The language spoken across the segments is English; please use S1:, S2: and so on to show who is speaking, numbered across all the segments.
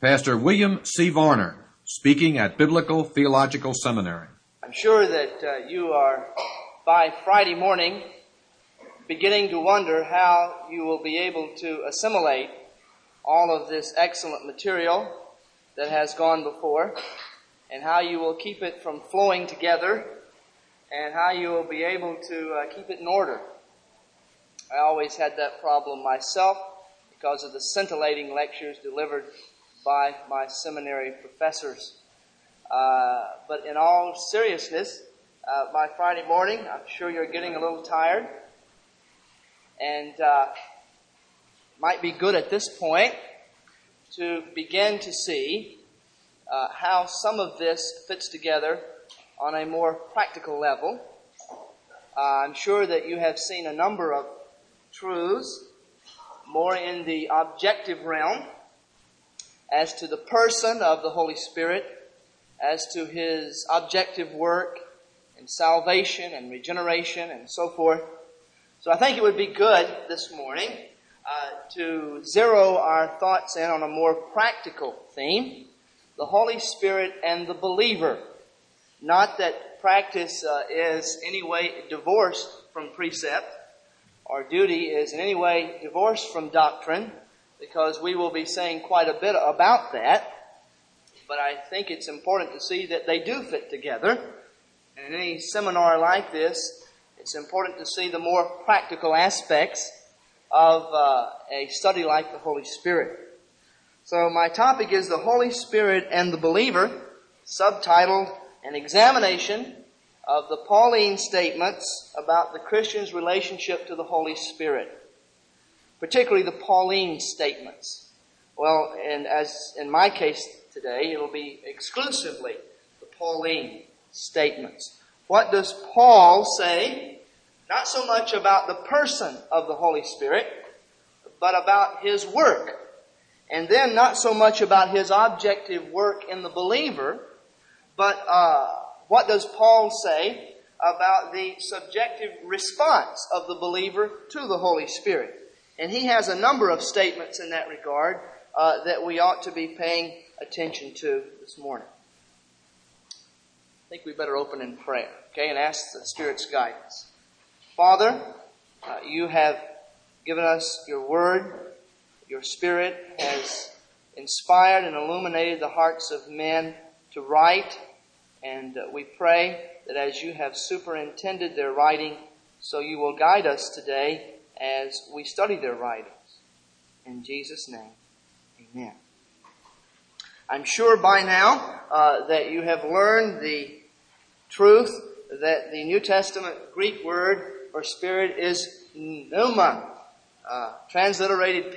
S1: Pastor William C. Varner, speaking at Biblical Theological Seminary.
S2: I'm sure that you are, by Friday morning, beginning to wonder how you will be able to assimilate all of this excellent material that has gone before, and how you will keep it from flowing together, and how you will be able to keep it in order. I always had that problem myself because of the scintillating lectures delivered by my seminary professors. But in all seriousness, by Friday morning, I'm sure you're getting a little tired, and might be good at this point to begin to see how some of this fits together on a more practical level. I'm sure that you have seen a number of truths more in the objective realm as to the person of the Holy Spirit, as to His objective work in salvation and regeneration and so forth. So I think it would be good this morning to zero our thoughts in on a more practical theme, the Holy Spirit and the believer. Not that practice is any way divorced from precept, or duty is in any way divorced from doctrine, because we will be saying quite a bit about that. But I think it's important to see that they do fit together. And in any seminar like this, it's important to see the more practical aspects of a study like the Holy Spirit. So my topic is the Holy Spirit and the believer, subtitled An Examination of the Pauline Statements about the Christian's relationship to the Holy Spirit. Particularly the Pauline statements. Well, and as in my case today, it'll be exclusively the Pauline statements. What does Paul say? Not so much about the person of the Holy Spirit, but about His work. And then not so much about His objective work in the believer, but what does Paul say about the subjective response of the believer to the Holy Spirit? And he has a number of statements in that regard that we ought to be paying attention to this morning. I think we better open in prayer, okay, and ask the Spirit's guidance. Father, you have given us your word. Your Spirit has inspired and illuminated the hearts of men to write. And we pray that as you have superintended their writing, so you will guide us today as we study their writings. In Jesus' name, amen. I'm sure by now that you have learned the truth that the New Testament Greek word for Spirit is pneuma, transliterated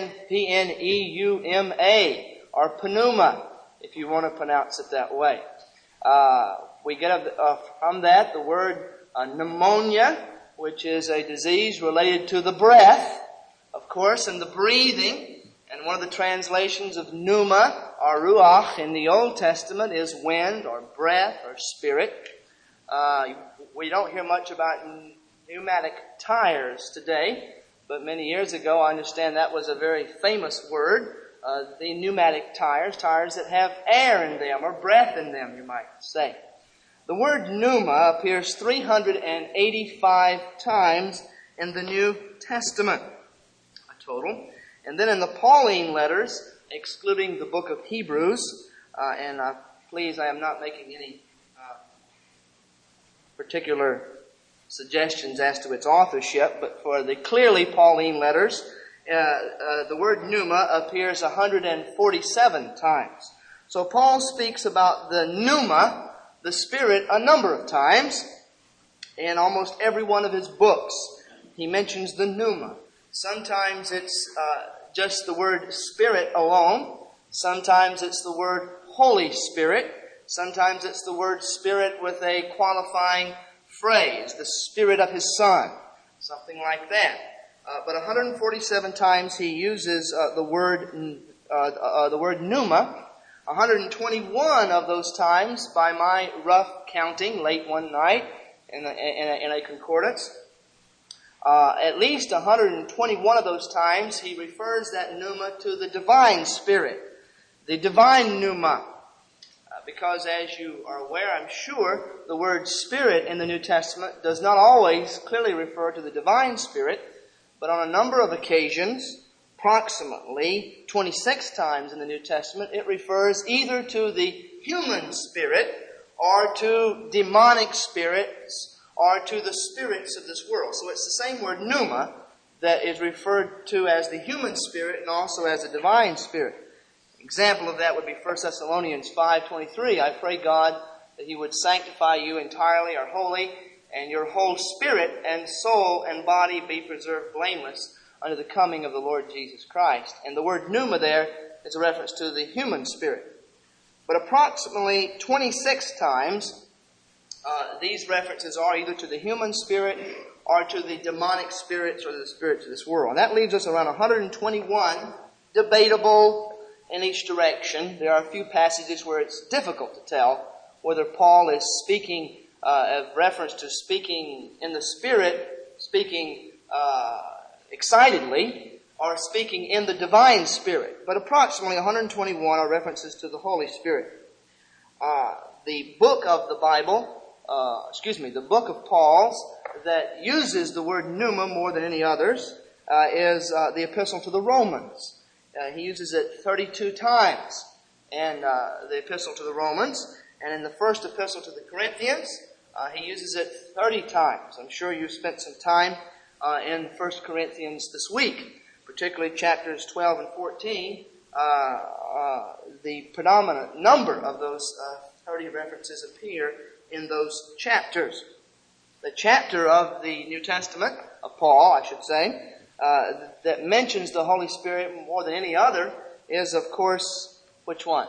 S2: P-N-E-U-M-A, or pneuma, if you want to pronounce it that way. We get from that the word pneumonia, which is a disease related to the breath, of course, and the breathing. And one of the translations of pneuma, or ruach, in the Old Testament is wind, or breath, or spirit. We don't hear much about pneumatic tires today, but many years ago I understand that was a very famous word. The pneumatic tires that have air in them, or breath in them, you might say. The word pneuma appears 385 times in the New Testament, a total. And then in the Pauline letters, excluding the book of Hebrews, and please, I am not making any particular suggestions as to its authorship, but for the clearly Pauline letters, the word pneuma appears 147 times. So Paul speaks about the pneuma, the Spirit, a number of times in almost every one of his books. He mentions the pneuma. Sometimes it's just the word Spirit alone. Sometimes it's the word Holy Spirit. Sometimes it's the word Spirit with a qualifying phrase, the Spirit of His Son, something like that. But 147 times he uses the word pneuma. 121 of those times, by my rough counting, late one night in a concordance. At least 121 of those times he refers that pneuma to the divine Spirit. The divine pneuma. Because as you are aware, I'm sure, the word Spirit in the New Testament does not always clearly refer to the divine Spirit, but on a number of occasions, approximately 26 times in the New Testament, it refers either to the human spirit or to demonic spirits or to the spirits of this world. So it's the same word pneuma that is referred to as the human spirit and also as the divine spirit. Example of that would be 1 Thessalonians 5:23. I pray God that He would sanctify you entirely or wholly, and your whole spirit and soul and body be preserved blameless unto the coming of the Lord Jesus Christ. And the word pneuma there is a reference to the human spirit. But approximately 26 times, these references are either to the human spirit or to the demonic spirits or the spirits of this world. And that leaves us around 121 debatable in each direction. There are a few passages where it's difficult to tell whether Paul is speaking of reference to speaking in the Spirit, speaking excitedly, or speaking in the divine Spirit. But approximately 121 are references to the Holy Spirit. The book of the Bible, the book of Paul's that uses the word pneuma more than any others is the Epistle to the Romans. He uses it 32 times in the Epistle to the Romans. And in the first Epistle to the Corinthians, he uses it 30 times. I'm sure you've spent some time in 1 Corinthians this week, particularly chapters 12 and 14. The predominant number of those 30 references appear in those chapters. The chapter of the New Testament, of Paul, I should say, that mentions the Holy Spirit more than any other is, of course, which one?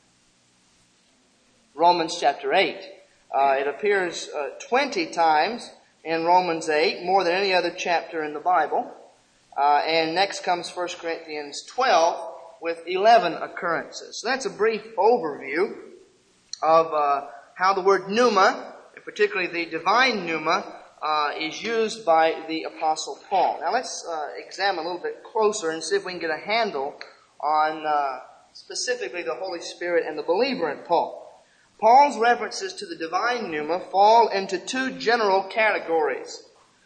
S2: Romans chapter 8. It appears 20 times in Romans 8, more than any other chapter in the Bible. And next comes 1 Corinthians 12 with 11 occurrences. So that's a brief overview of how the word pneuma, and particularly the divine pneuma, is used by the Apostle Paul. Now let's examine a little bit closer and see if we can get a handle on specifically the Holy Spirit and the believer in Paul. Paul's references to the divine pneuma fall into two general categories.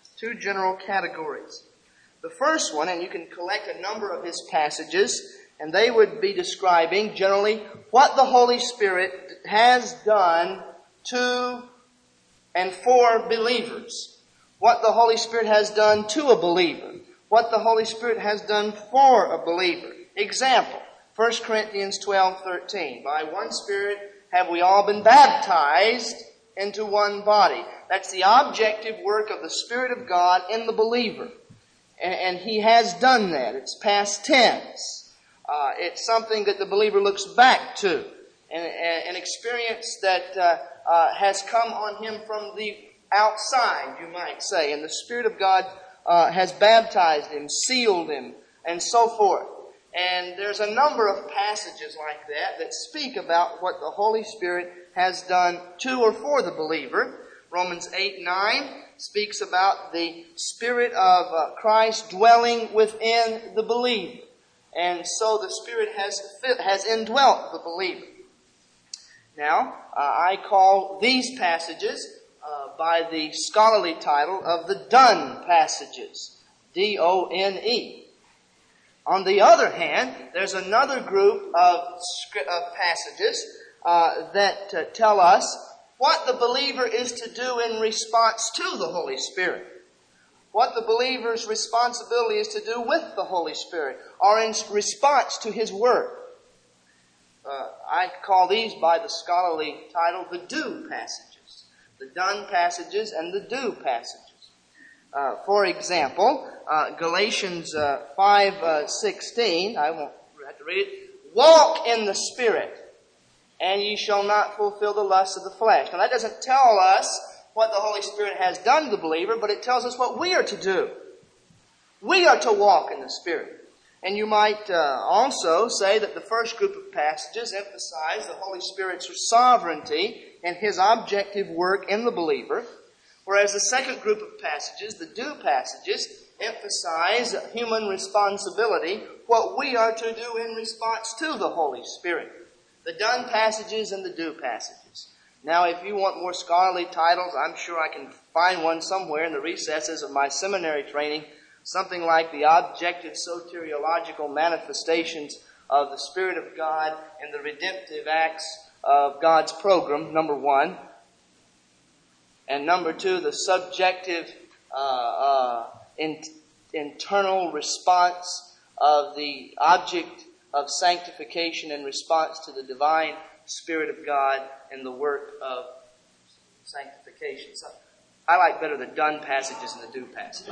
S2: The first one, and you can collect a number of his passages, and they would be describing generally what the Holy Spirit has done to and for believers. What the Holy Spirit has done to a believer. What the Holy Spirit has done for a believer. Example, 1 Corinthians 12:13. By one Spirit have we all been baptized into one body. That's the objective work of the Spirit of God in the believer. And He has done that. It's past tense. It's something that the believer looks back to. An experience that has come on him from the outside, you might say. And the Spirit of God has baptized him, sealed him, and so forth. And there's a number of passages like that speak about what the Holy Spirit has done to or for the believer. Romans 8:9 speaks about the Spirit of Christ dwelling within the believer. And so the Spirit has indwelt the believer. Now, I call these passages by the scholarly title of the Done passages. D-O-N-E. On the other hand, there's another group of passages that tell us what the believer is to do in response to the Holy Spirit. What the believer's responsibility is to do with the Holy Spirit, or in response to His Word. I call these by the scholarly title the Do passages. The Done passages and the Do passages. For example, Galatians 5:16, I won't have to read it. Walk in the Spirit, and ye shall not fulfill the lusts of the flesh. Now that doesn't tell us what the Holy Spirit has done to the believer, but it tells us what we are to do. We are to walk in the Spirit. And you might also say that the first group of passages emphasize the Holy Spirit's sovereignty and His objective work in the believer, whereas the second group of passages, the Do passages, emphasize human responsibility what we are to do in response to the Holy Spirit. The done passages and the do passages. Now, if you want more scholarly titles, I'm sure I can find one somewhere in the recesses of my seminary training, something like the objective soteriological manifestations of the Spirit of God and the redemptive acts of God's program, number one. And number two, the subjective internal response of the object of sanctification in response to the divine Spirit of God and the work of sanctification. So I like better the done passages than the do passages.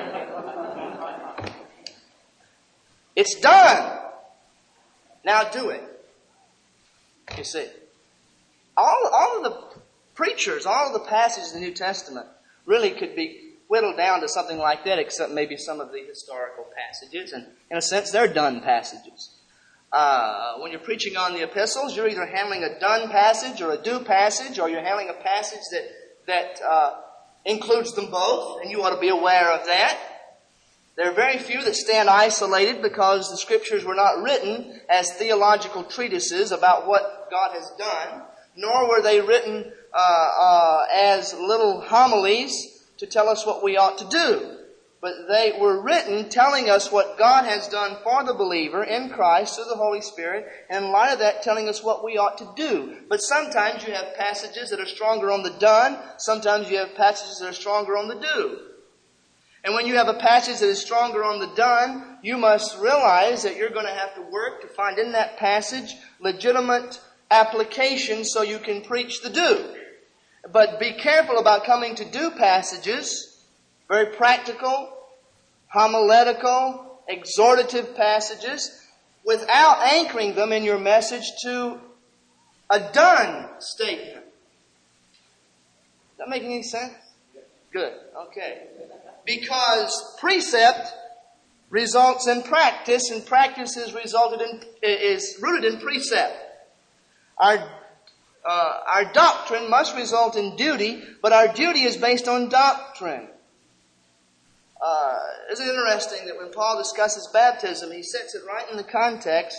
S2: It's done. Now do it. You see, all of the preachers, all of the passages in the New Testament really could be whittled down to something like that, except maybe some of the historical passages. And in a sense, they're done passages. When you're preaching on the epistles, you're either handling a done passage or a do passage, or you're handling a passage that includes them both, and you ought to be aware of that. There are very few that stand isolated because the Scriptures were not written as theological treatises about what God has done, nor were they written as little homilies to tell us what we ought to do. But they were written telling us what God has done for the believer in Christ through the Holy Spirit, and in light of that telling us what we ought to do. But sometimes you have passages that are stronger on the done, sometimes you have passages that are stronger on the do. And when you have a passage that is stronger on the done, you must realize that you're going to have to work to find in that passage legitimate application so you can preach the do. But be careful about coming to do passages, very practical, homiletical, exhortative passages, without anchoring them in your message to a done statement. Does that make any sense? Good. Okay. Because precept results in practice, and practice is rooted in precept. Our doctrine must result in duty, but our duty is based on doctrine. Isn't it interesting that when Paul discusses baptism, he sets it right in the context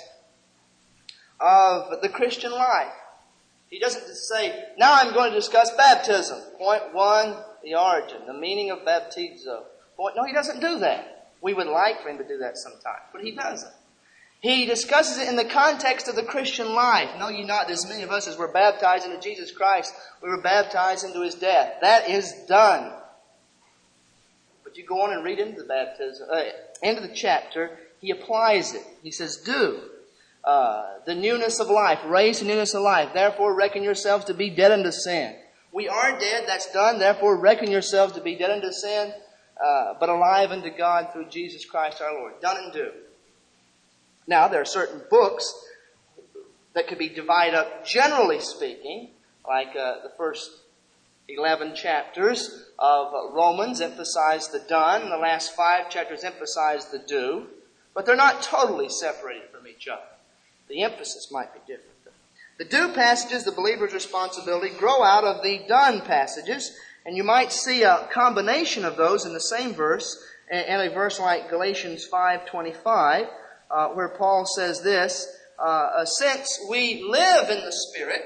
S2: of the Christian life. He doesn't just say, now I'm going to discuss baptism. Point one, the origin, the meaning of baptizo. No, he doesn't do that. We would like for him to do that sometimes, but he doesn't. He discusses it in the context of the Christian life. Know ye not, as many of us as were baptized into Jesus Christ, we were baptized into His death. That is done. But you go on and read into the baptism, into the chapter, he applies it. He says, do. The newness of life, raised to newness of life. Therefore reckon yourselves to be dead unto sin. We are dead, that's done. Therefore reckon yourselves to be dead unto sin, but alive unto God through Jesus Christ our Lord. Done and do. Now, there are certain books that could be divided up, generally speaking, like the first 11 chapters of Romans emphasize the done, and the last 5 chapters emphasize the do, but they're not totally separated from each other. The emphasis might be different. The do passages, the believer's responsibility, grow out of the done passages, and you might see a combination of those in the same verse, in a verse like Galatians 5:25, where Paul says this, since we live in the Spirit,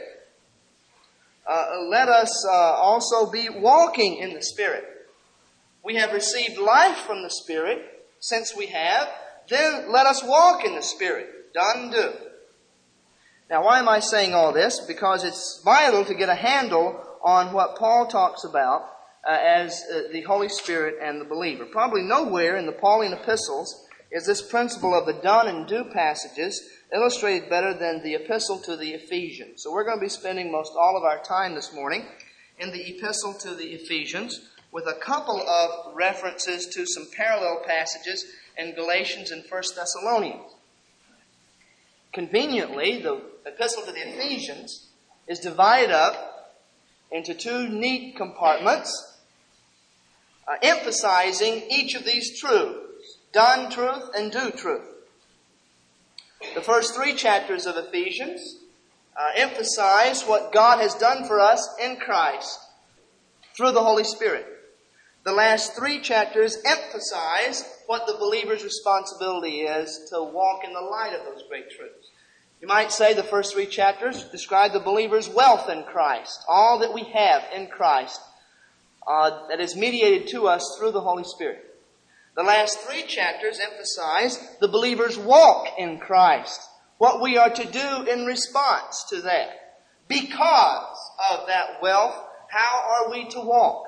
S2: let us also be walking in the Spirit. We have received life from the Spirit. Since we have, then let us walk in the Spirit. Done, do. Now, why am I saying all this? Because it's vital to get a handle on what Paul talks about as the Holy Spirit and the believer. Probably nowhere in the Pauline epistles is this principle of the done and do passages illustrated better than the epistle to the Ephesians. So we're going to be spending most all of our time this morning in the epistle to the Ephesians with a couple of references to some parallel passages in Galatians and 1 Thessalonians. Conveniently, the epistle to the Ephesians is divided up into 2 neat compartments, emphasizing each of these truths. Done truth and do truth. The first 3 chapters of Ephesians emphasize what God has done for us in Christ through the Holy Spirit. The last 3 chapters emphasize what the believer's responsibility is to walk in the light of those great truths. You might say the first 3 chapters describe the believer's wealth in Christ, all that we have in Christ that is mediated to us through the Holy Spirit. The last 3 chapters emphasize the believer's walk in Christ, what we are to do in response to that. Because of that wealth, how are we to walk?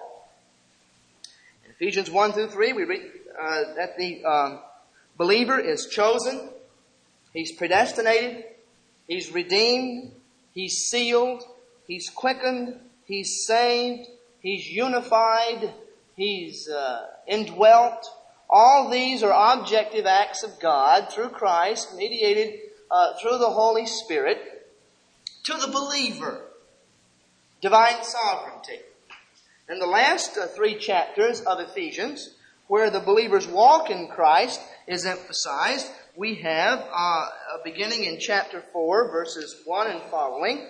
S2: In Ephesians 1 through 3, we read that the believer is chosen, he's predestinated, he's redeemed, he's sealed, he's quickened, he's saved, he's unified, he's indwelt. All these are objective acts of God through Christ, mediated through the Holy Spirit, to the believer. Divine sovereignty. In the last 3 chapters of Ephesians, where the believer's walk in Christ is emphasized, we have, beginning in chapter 4, verses 1 and following,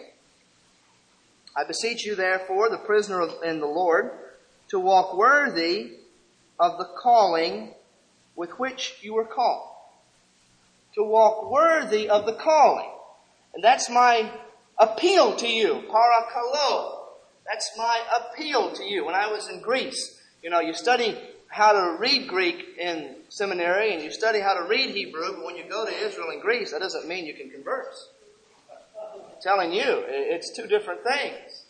S2: I beseech you therefore, the prisoner in the Lord, to walk worthy of the calling with which you were called. To walk worthy of the calling. And that's my appeal to you, parakalo. That's my appeal to you. When I was in Greece, you study how to read Greek in seminary and you study how to read Hebrew, but when you go to Israel and Greece, that doesn't mean you can converse. I'm telling you, it's 2 different things.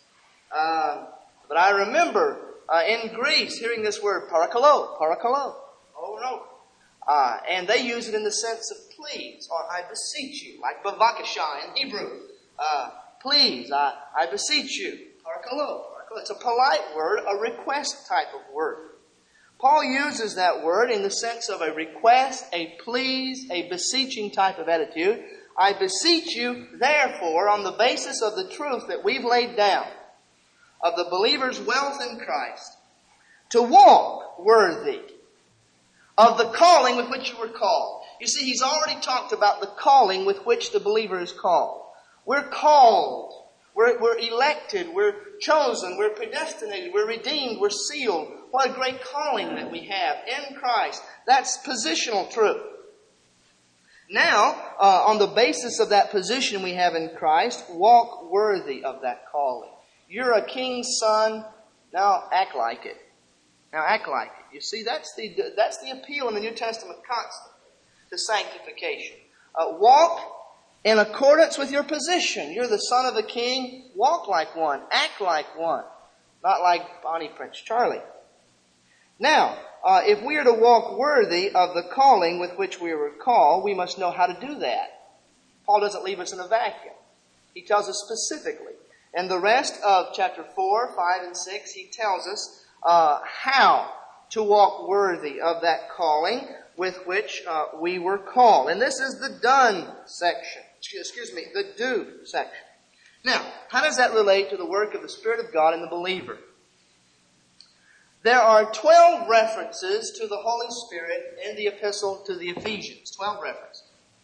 S2: But I remember in Greece hearing this word parakalo, over and over. And they use it in the sense of please, or I beseech you, like bavakasha in Hebrew. Please, I beseech you. Parakalo. It's a polite word, a request type of word. Paul uses that word in the sense of a request, a please, a beseeching type of attitude. I beseech you, therefore, on the basis of the truth that we've laid down, of the believer's wealth in Christ, to walk worthy of the calling with which you were called. You see, he's already talked about the calling with which the believer is called. We're called. We're elected. We're chosen. We're predestinated. We're redeemed. We're sealed. What a great calling that we have in Christ. That's positional truth. Now, on the basis of that position we have in Christ, walk worthy of that calling. You're a king's son. Now act like it. Now act like it. You see, that's the appeal in the New Testament constantly to sanctification. Walk in accordance with your position. You're the son of a king. Walk like one. Act like one. Not like Bonnie Prince Charlie. Now, if we are to walk worthy of the calling with which we were called, we must know how to do that. Paul doesn't leave us in a vacuum. He tells us specifically. In the rest of chapter 4, 5, and 6, he tells us how to walk worthy of that calling with which we were called. And this is the done section. The do section. Now, how does that relate to the work of the Spirit of God in the believer? There are 12 references to the Holy Spirit in the epistle to the Ephesians. 12 references.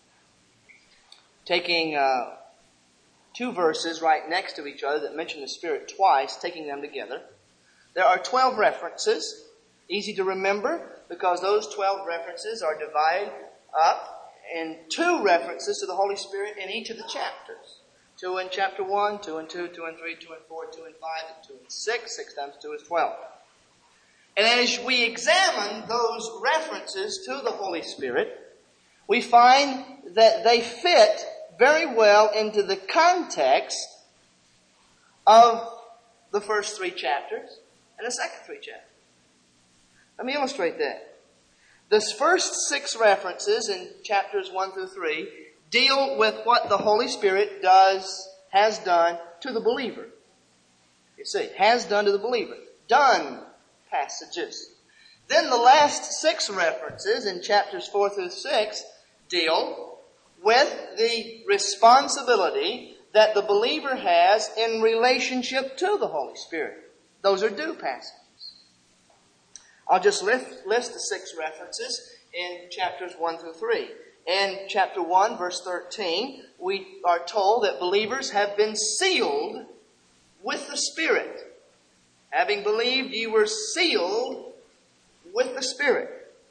S2: Taking 2 verses right next to each other that mention the Spirit twice, taking them together. There are 12 references. Easy to remember because those 12 references are divided up in 2 references to the Holy Spirit in each of the chapters. 2 in chapter 1, 2 and 2, 2 and 3, 2 and 4, 2 and 5, and 2 and 6. 6 times 2 is 12. And as we examine those references to the Holy Spirit, we find that they fit very well into the context of the first 3 chapters and the second 3 chapters. Let me illustrate that. The first 6 references in chapters 1 through 3 deal with what the Holy Spirit has done to the believer. You see, has done to the believer. Done passages. Then the last 6 references in chapters 4 through 6 deal with the responsibility that the believer has in relationship to the Holy Spirit. Those are do passages. I'll just list the 6 references in chapters 1 through 3. In chapter 1, verse 13, we are told that believers have been sealed with the Spirit. Having believed, ye were sealed with the Spirit.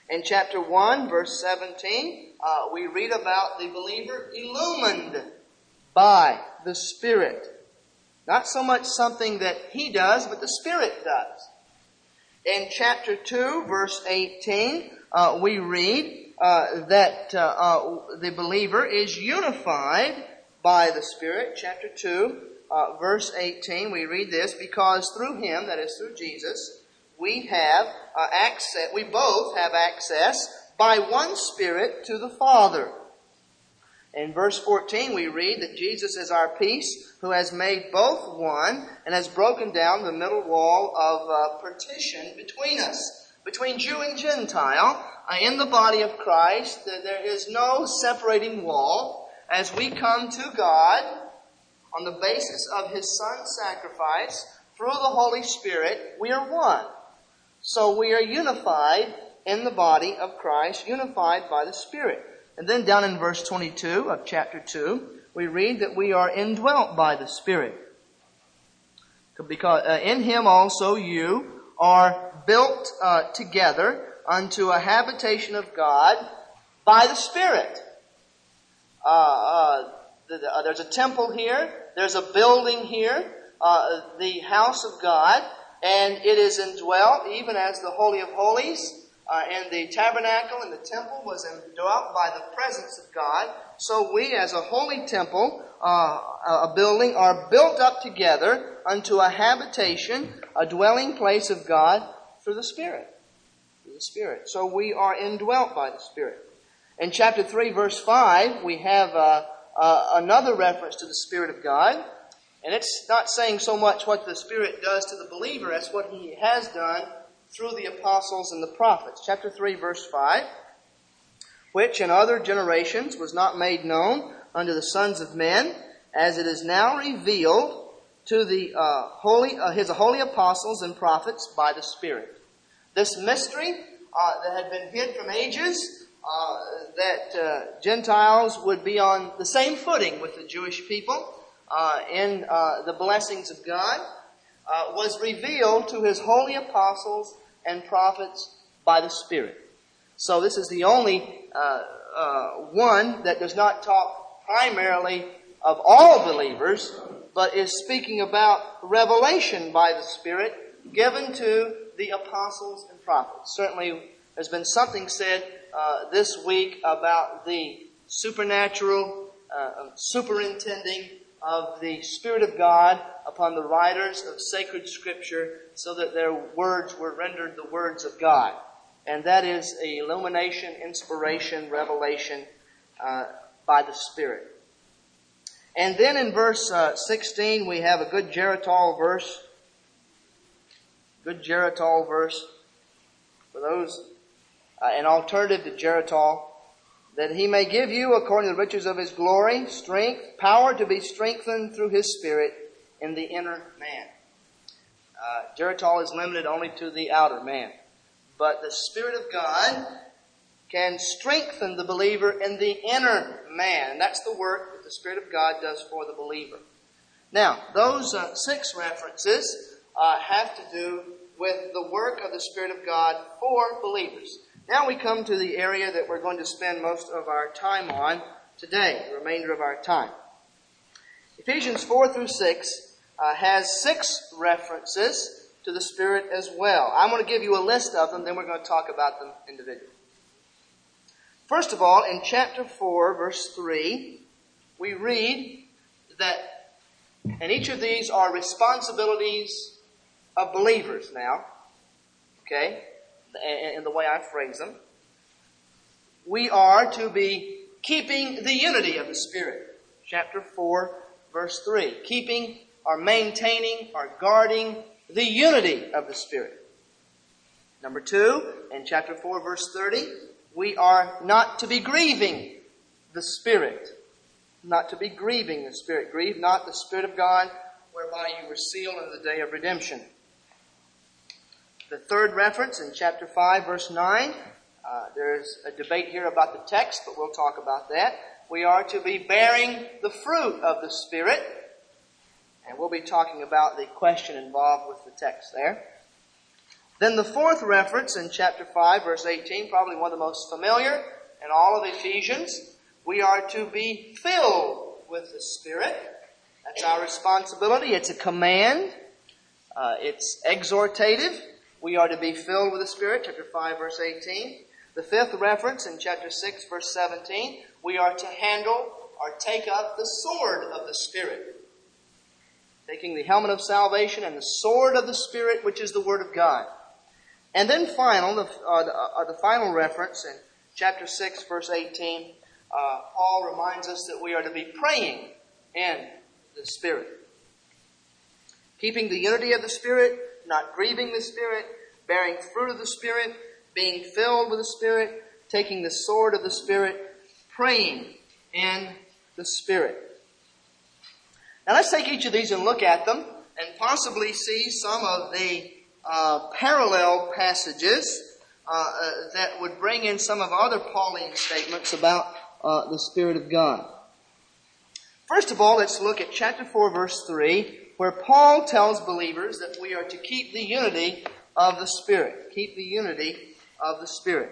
S2: In chapter 1, verse 17, we read about the believer illumined by the Spirit. Not so much something that he does, but the Spirit does. In chapter 2, verse 18, we read that the believer is unified by the Spirit. Chapter 2, verse 18, we read this, because through Him, that is through Jesus, we have access, we both have access by one Spirit to the Father. In verse 14, we read that Jesus is our peace, who has made both one and has broken down the middle wall of partition between us, between Jew and Gentile. In the body of Christ, there is no separating wall. As we come to God on the basis of His Son's sacrifice through the Holy Spirit, we are one. So we are unified in the body of Christ, unified by the Spirit. And then down in verse 22 of chapter 2, we read that we are indwelt by the Spirit. Because in Him also you are built together unto a habitation of God by the Spirit. There's a temple here. There's a building here, the house of God, and it is indwelt even as the Holy of Holies. And the tabernacle and the temple was indwelt by the presence of God. So we as a holy temple, a building, are built up together unto a habitation, a dwelling place of God through the Spirit. Through the Spirit. So we are indwelt by the Spirit. In chapter 3, verse 5, we have another reference to the Spirit of God. And it's not saying so much what the Spirit does to the believer as what He has done through the apostles and the prophets. Chapter 3, verse 5, which in other generations was not made known unto the sons of men, as it is now revealed to the His holy apostles and prophets by the Spirit. This mystery that had been hid from ages, that Gentiles would be on the same footing with the Jewish people in the blessings of God, was revealed to His holy apostles and prophets by the Spirit. So this is the only one that does not talk primarily of all believers, but is speaking about revelation by the Spirit given to the apostles and prophets. Certainly there's been something said this week about the supernatural superintending of the Spirit of God upon the writers of sacred Scripture so that their words were rendered the words of God. And that is illumination, inspiration, revelation by the Spirit. And then in verse 16 we have a good Geritol verse. Good Geritol verse for those, an alternative to Geritol. That He may give you, according to the riches of His glory, strength, power to be strengthened through His Spirit in the inner man. Geritol is limited only to the outer man. But the Spirit of God can strengthen the believer in the inner man. And that's the work that the Spirit of God does for the believer. Now, those 6 references have to do with the work of the Spirit of God for believers. Now we come to the area that we're going to spend most of our time on today, the remainder of our time. Ephesians 4 through 6 has 6 references to the Spirit as well. I'm going to give you a list of them, then we're going to talk about them individually. First of all, in chapter 4, verse 3, we read that, and each of these are responsibilities of believers now, okay, in the way I phrase them. We are to be keeping the unity of the Spirit. Chapter 4, verse 3. Keeping or maintaining or guarding the unity of the Spirit. Number 2, in chapter 4, verse 30, we are not to be grieving the Spirit. Not to be grieving the Spirit. Grieve not the Spirit of God, whereby you were sealed in the day of redemption. The third reference in chapter 5, verse 9, there's a debate here about the text, but we'll talk about that. We are to be bearing the fruit of the Spirit, and we'll be talking about the question involved with the text there. Then the fourth reference in chapter 5, verse 18, probably one of the most familiar in all of Ephesians. We are to be filled with the Spirit. That's our responsibility. It's a command. It's exhortative. We are to be filled with the Spirit, chapter 5, verse 18. The fifth reference in chapter 6, verse 17, we are to handle or take up the sword of the Spirit. Taking the helmet of salvation and the sword of the Spirit, which is the Word of God. And then the final reference in chapter 6, verse 18, Paul reminds us that we are to be praying in the Spirit. Keeping the unity of the Spirit, not grieving the Spirit, bearing fruit of the Spirit, being filled with the Spirit, taking the sword of the Spirit, praying in the Spirit. Now let's take each of these and look at them and possibly see some of the parallel passages that would bring in some of other Pauline statements about the Spirit of God. First of all, let's look at chapter 4, verse 3, where Paul tells believers that we are to keep the unity of the Spirit. Keep the unity of the Spirit.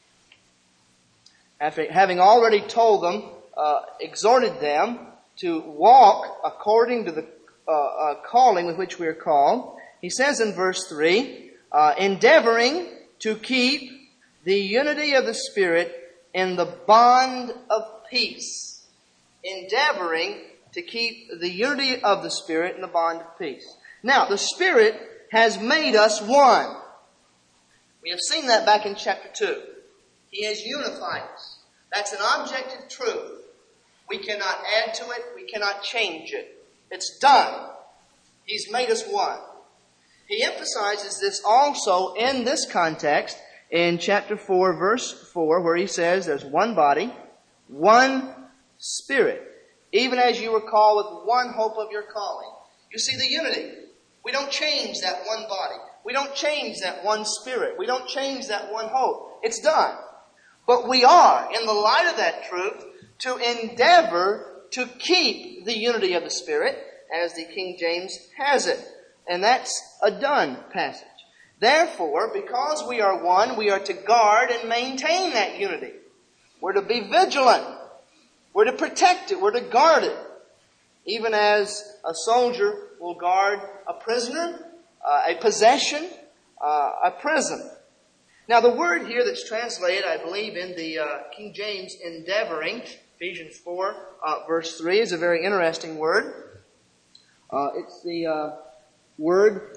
S2: After having already told them, exhorted them to walk according to the calling with which we are called, he says in verse 3, endeavoring to keep the unity of the Spirit in the bond of peace. Endeavoring to keep the unity of the Spirit in the bond of peace. Now, the Spirit has made us one. We have seen that back in chapter 2. He has unified us. That's an objective truth. We cannot add to it. We cannot change it. It's done. He's made us one. He emphasizes this also in this context in chapter 4, verse 4, where he says there's one body, one Spirit, even as you were called with one hope of your calling. You see the unity. We don't change that one body. We don't change that one Spirit. We don't change that one hope. It's done. But we are, in the light of that truth, to endeavor to keep the unity of the Spirit, as the King James has it. And that's a done passage. Therefore, because we are one, we are to guard and maintain that unity. We're to be vigilant. We're to protect it. We're to guard it. Even as a soldier will guard a prisoner, a possession, a prison. Now the word here that's translated, I believe, in the King James, endeavoring, Ephesians 4, verse 3, is a very interesting word. It's the word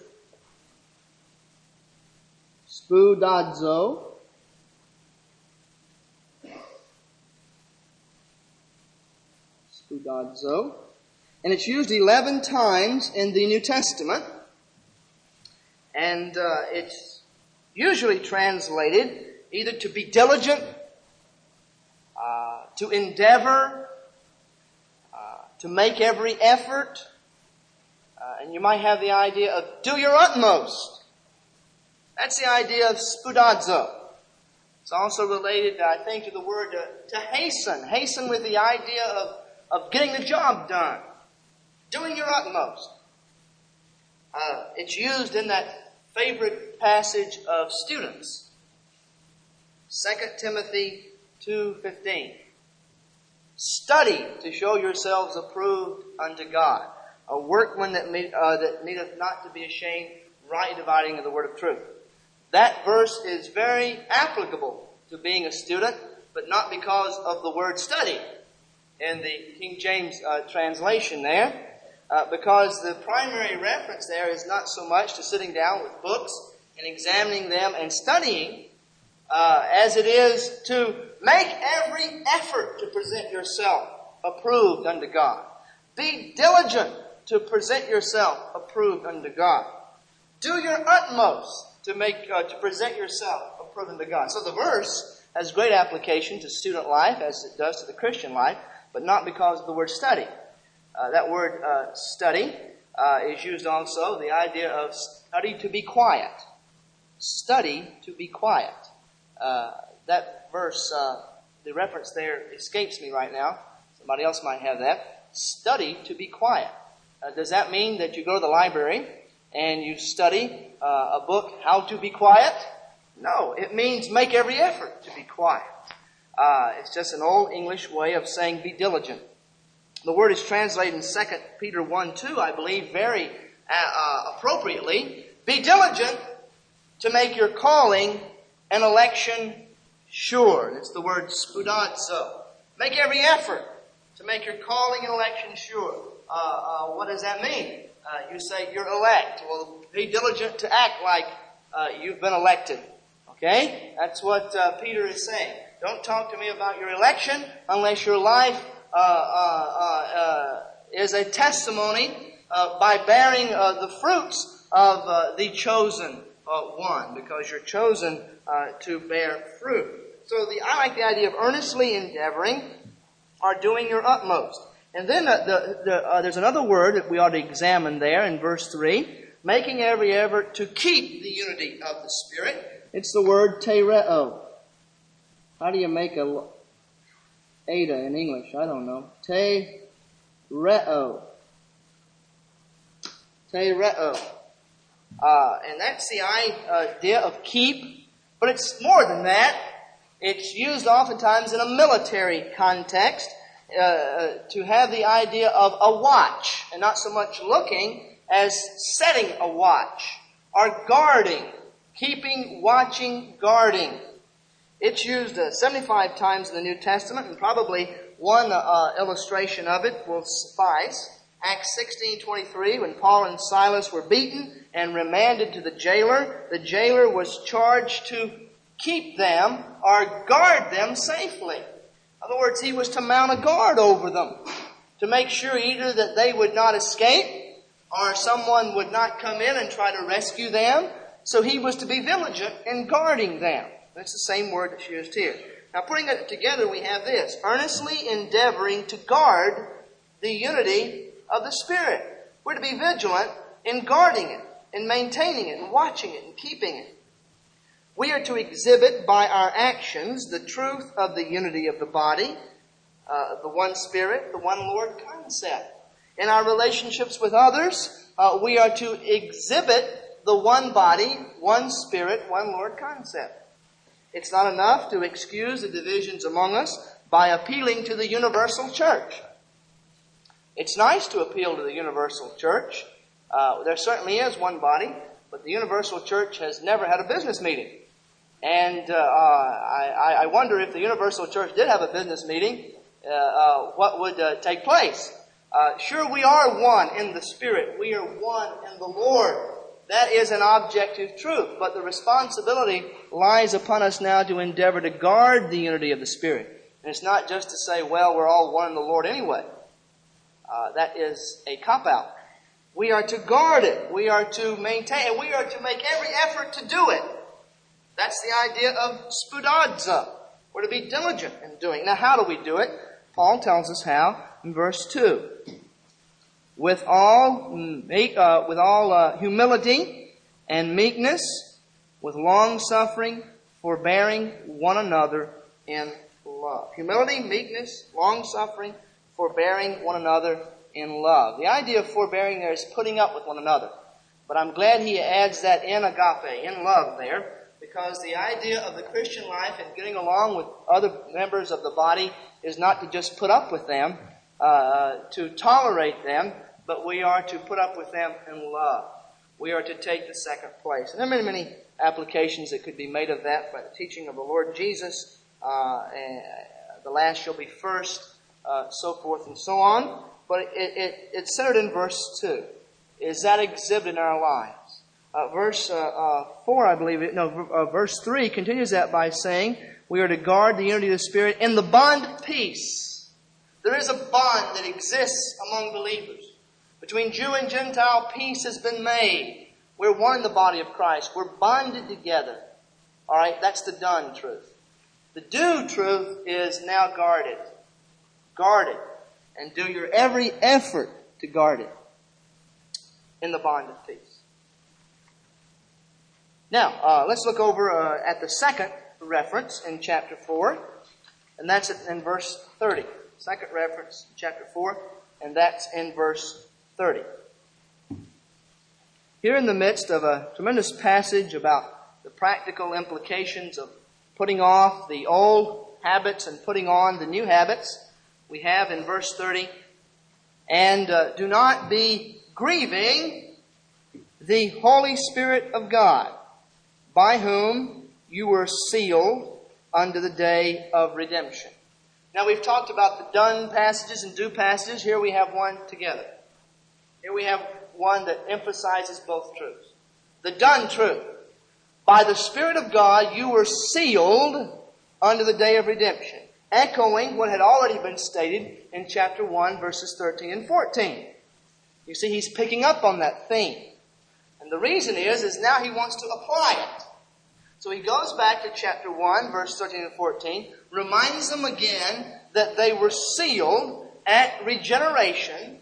S2: spoudazo. Spoudazo. And it's used 11 times in the New Testament. And it's usually translated either to be diligent, to endeavor, to make every effort. And you might have the idea of do your utmost. That's the idea of spoudazo. It's also related, I think, to the word to hasten. Hasten with the idea of getting the job done. Doing your utmost. It's used in that favorite passage of students. 2 Timothy 2:15. Study to show yourselves approved unto God. A workman that needeth not to be ashamed, rightly dividing of the word of truth. That verse is very applicable to being a student, but not because of the word study in the King James translation there. Because the primary reference there is not so much to sitting down with books and examining them and studying, as it is to make every effort to present yourself approved unto God. Be diligent to present yourself approved unto God. Do your utmost to present yourself approved unto God. So the verse has great application to student life as it does to the Christian life, but not because of the word study. That word study is used also, the idea of study to be quiet. Study to be quiet. That verse, the reference there escapes me right now. Somebody else might have that. Study to be quiet. Does that mean that you go to the library and you study a book, How to Be Quiet. No, it means make every effort to be quiet. It's just an old English way of saying be diligent. The word is translated in 2 Peter 1:2, I believe, very appropriately. Be diligent to make your calling and election sure. It's the word spoudazo. Make every effort to make your calling and election sure. What does that mean? You say you're elect. Well, be diligent to act like you've been elected. Okay? That's what Peter is saying. Don't talk to me about your election unless your life is a testimony by bearing the fruits of the chosen one, because you're chosen to bear fruit. So I like the idea of earnestly endeavoring or doing your utmost. And then there's another word that we ought to examine there in verse 3, making every effort to keep the unity of the Spirit. It's the word tereo. How do you make a eta in English? I don't know. Tereo. Tereo. And that's the idea of keep, but it's more than that. It's used oftentimes in a military context to have the idea of a watch, and not so much looking as setting a watch, or guarding, keeping, watching, guarding. It's used 75 times in the New Testament, and probably one illustration of it will suffice. Acts 16:23, when Paul and Silas were beaten and remanded to the jailer was charged to keep them or guard them safely. In other words, he was to mount a guard over them to make sure either that they would not escape or someone would not come in and try to rescue them. So he was to be vigilant in guarding them. That's the same word that's used here. Now, putting it together, we have this: earnestly endeavoring to guard the unity of the Spirit. We're to be vigilant in guarding it, in maintaining it, and watching it, and keeping it. We are to exhibit by our actions the truth of the unity of the body, the one Spirit, the one Lord concept. In our relationships with others, we are to exhibit the one body, one Spirit, one Lord concept. It's not enough to excuse the divisions among us by appealing to the universal church. It's nice to appeal to the universal church. There certainly is one body, but the universal church has never had a business meeting. And I wonder if the universal church did have a business meeting, what would take place? Sure, we are one in the Spirit. We are one in the Lord. That is an objective truth, but the responsibility lies upon us now to endeavor to guard the unity of the Spirit. And it's not just to say, well, we're all one in the Lord anyway. That is a cop-out. We are to guard it. We are to maintain it. We are to make every effort to do it. That's the idea of spoudazo. We're to be diligent in doing it. Now, how do we do it? Paul tells us how in verse 2. With all humility and meekness, with long-suffering, forbearing one another in love. Humility, meekness, long-suffering, forbearing one another in love. The idea of forbearing there is putting up with one another. But I'm glad he adds that in agape, in love there, because the idea of the Christian life and getting along with other members of the body is not to just put up with them, to tolerate them, but we are to put up with them in love. We are to take the second place. And there are many, many applications that could be made of that by the teaching of the Lord Jesus. The last shall be first, so forth and so on. But it's centered in verse 2. Is that exhibited in our lives? Verse 4, I believe verse 3 continues that by saying we are to guard the unity of the Spirit in the bond of peace. There is a bond that exists among believers. Between Jew and Gentile, peace has been made. We're one in the body of Christ. We're bonded together. All right, that's the done truth. The do truth is now guard it. Guard it. And do your every effort to guard it in the bond of peace. Now, let's look over at the second reference in chapter 4. And that's in verse 30. Second reference in chapter 4. And that's in verse 30. here in the midst of a tremendous passage about the practical implications of putting off the old habits and putting on the new habits, we have in verse 30, and do not be grieving the Holy Spirit of God, by whom you were sealed unto the day of redemption. Now we've talked about the done passages and do passages. Here we have one together. Here we have one that emphasizes both truths. The done truth. By the Spirit of God you were sealed unto the day of redemption. Echoing what had already been stated in chapter 1, verses 13 and 14. You see, he's picking up on that theme. And the reason is now he wants to apply it. So he goes back to chapter 1, verse 13 and 14, reminds them again that they were sealed at regeneration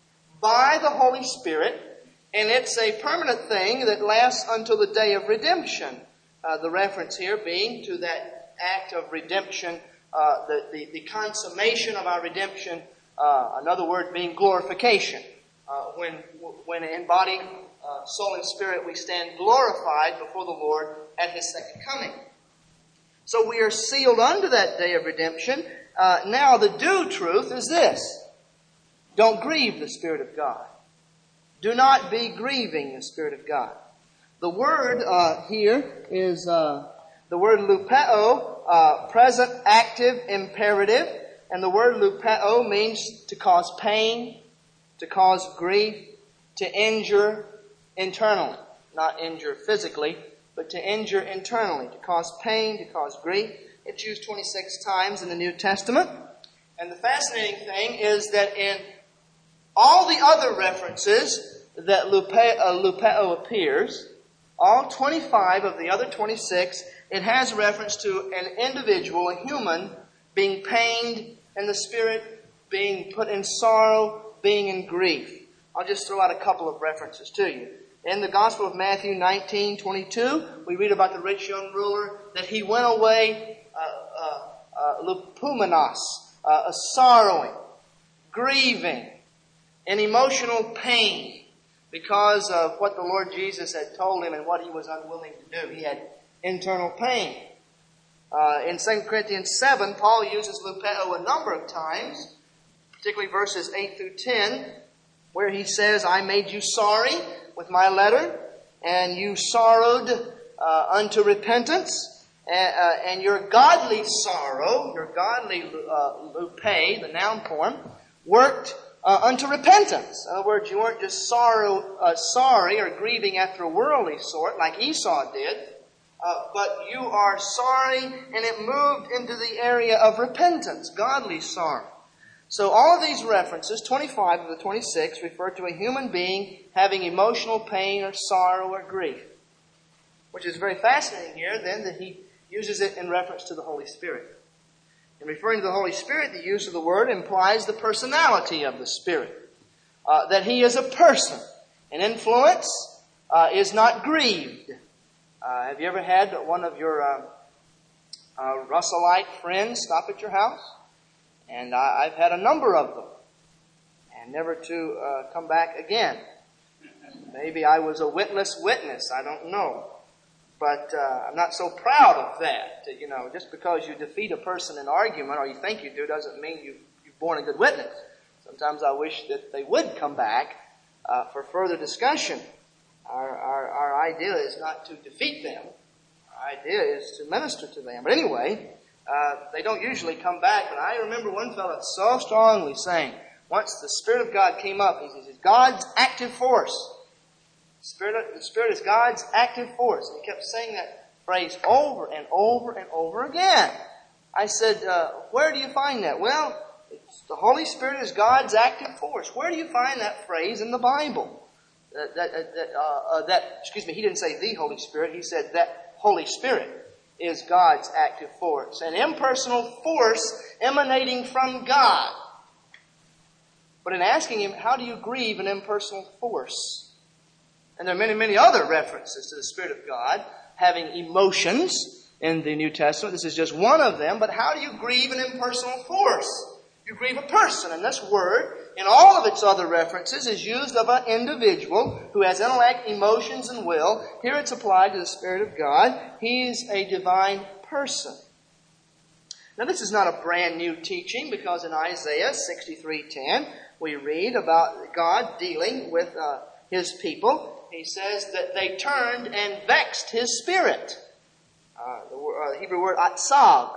S2: by the Holy Spirit, and it's a permanent thing that lasts until the day of redemption. The reference here being to that act of redemption, the consummation of our redemption, another word being glorification. When in body, soul, and spirit we stand glorified before the Lord at His second coming. So we are sealed unto that day of redemption. Now the do truth is this. Don't grieve the Spirit of God. Do not be grieving the Spirit of God. The word here is the word lupeo, present active imperative. And the word lupeo means to cause pain, to cause grief, to injure internally. Not injure physically, but to injure internally, to cause pain, to cause grief. It's used 26 times in the New Testament. And the fascinating thing is that in all the other references that lupeo appears, all 25 of the other 26, it has reference to an individual, a human, being pained in the spirit, being put in sorrow, being in grief. I'll just throw out a couple of references to you. In the Gospel of Matthew 19:22, we read about the rich young ruler that he went away lupumenos, sorrowing, grieving, in emotional pain because of what the Lord Jesus had told him and what he was unwilling to do. He had internal pain. In 2 Corinthians 7, Paul uses lupeo a number of times, particularly verses 8 through 10, where he says, I made you sorry with my letter, and you sorrowed unto repentance, and your godly sorrow, your godly lupe, the noun form, worked unto repentance. In other words, you weren't just sorry or grieving after a worldly sort like Esau did, but you are sorry and it moved into the area of repentance, godly sorrow. So all of these references, 25 of the 26, refer to a human being having emotional pain or sorrow or grief. Which is very fascinating here, then, that he uses it in reference to the Holy Spirit. In referring to the Holy Spirit, the use of the word implies the personality of the Spirit. That He is a person. An influence is not grieved. Have you ever had one of your Russellite friends stop at your house? And I've had a number of them. And never to come back again. Maybe I was a witless witness. I don't know. But I'm not so proud of that. Just because you defeat a person in argument, or you think you do, doesn't mean you've borne a good witness. Sometimes I wish that they would come back for further discussion. Our idea is not to defeat them. Our idea is to minister to them. But anyway, they don't usually come back. But I remember one fellow so strongly saying, once the Spirit of God came up, he says, God's active force. The Spirit is God's active force. And he kept saying that phrase over and over and over again. I said, where do you find that? Well, the Holy Spirit is God's active force. Where do you find that phrase in the Bible? He didn't say the Holy Spirit. He said that Holy Spirit is God's active force. An impersonal force emanating from God. But in asking him, how do you grieve an impersonal force? And there are many, many other references to the Spirit of God having emotions in the New Testament. This is just one of them. But how do you grieve an impersonal force? You grieve a person. And this word in all of its other references, is used of an individual who has intellect, emotions, and will. Here it's applied to the Spirit of God. He's a divine person. Now, this is not a brand new teaching, because in Isaiah 63:10, we read about God dealing with His people. He says that they turned and vexed His Spirit. The Hebrew word atzag,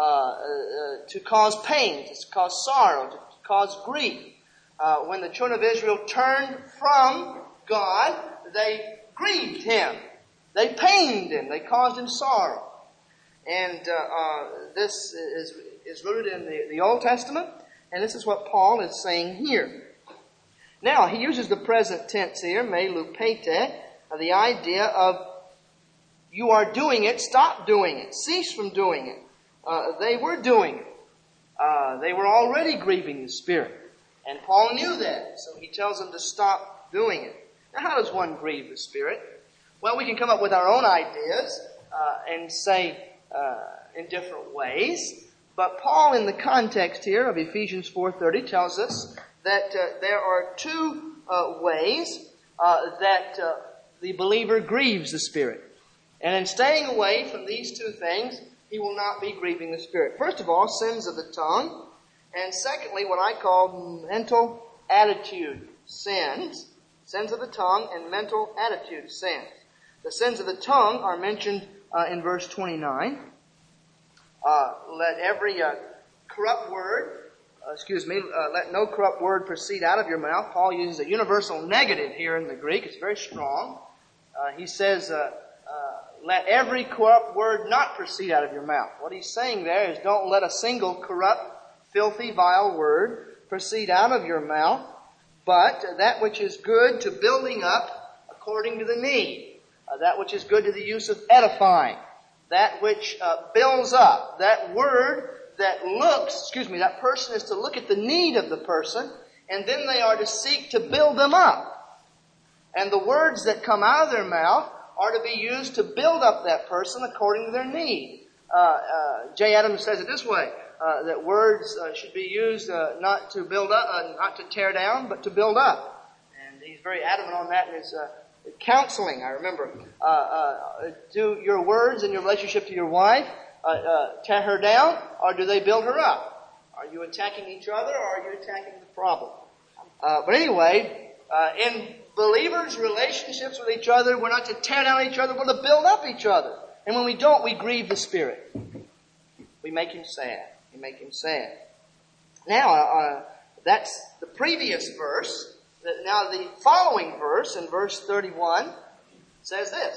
S2: to cause pain, to cause sorrow, to cause grief. When the children of Israel turned from God, they grieved Him. They pained Him. They caused Him sorrow. And this is rooted in the Old Testament, and this is what Paul is saying here. Now, he uses the present tense here, me lupete, the idea of you are doing it, stop doing it, cease from doing it. They were doing it. They were already grieving the Spirit. And Paul knew that, so he tells them to stop doing it. Now, how does one grieve the Spirit? Well, we can come up with our own ideas and say in different ways. But Paul, in the context here of Ephesians 4:30, tells us that there are two ways that the believer grieves the Spirit. And in staying away from these two things, he will not be grieving the Spirit. First of all, sins of the tongue. And secondly, what I call mental attitude sins. Sins of the tongue and mental attitude sins. The sins of the tongue are mentioned in verse 29. Let every corrupt word, let no corrupt word proceed out of your mouth. Paul uses a universal negative here in the Greek. It's very strong. He says, let every corrupt word not proceed out of your mouth. What he's saying there is don't let a single corrupt, filthy, vile word proceed out of your mouth, but that which is good to building up according to the need. That which is good to the use of edifying. That which builds up. That word that that person is to look at the need of the person, and then they are to seek to build them up. And the words that come out of their mouth are to be used to build up that person according to their need. J. Adams says it this way, that words should be used not to build up, not to tear down, but to build up. And he's very adamant on that in his counseling, I remember. Do your words in your relationship to your wife tear her down, or do they build her up? Are you attacking each other, or are you attacking the problem? But anyway, in believers' relationships with each other, we're not to tear down each other, we're to build up each other. And when we don't, we grieve the Spirit. We make Him sad. We make Him sad. Now, that's the previous verse. Now, the following verse, in verse 31, says this.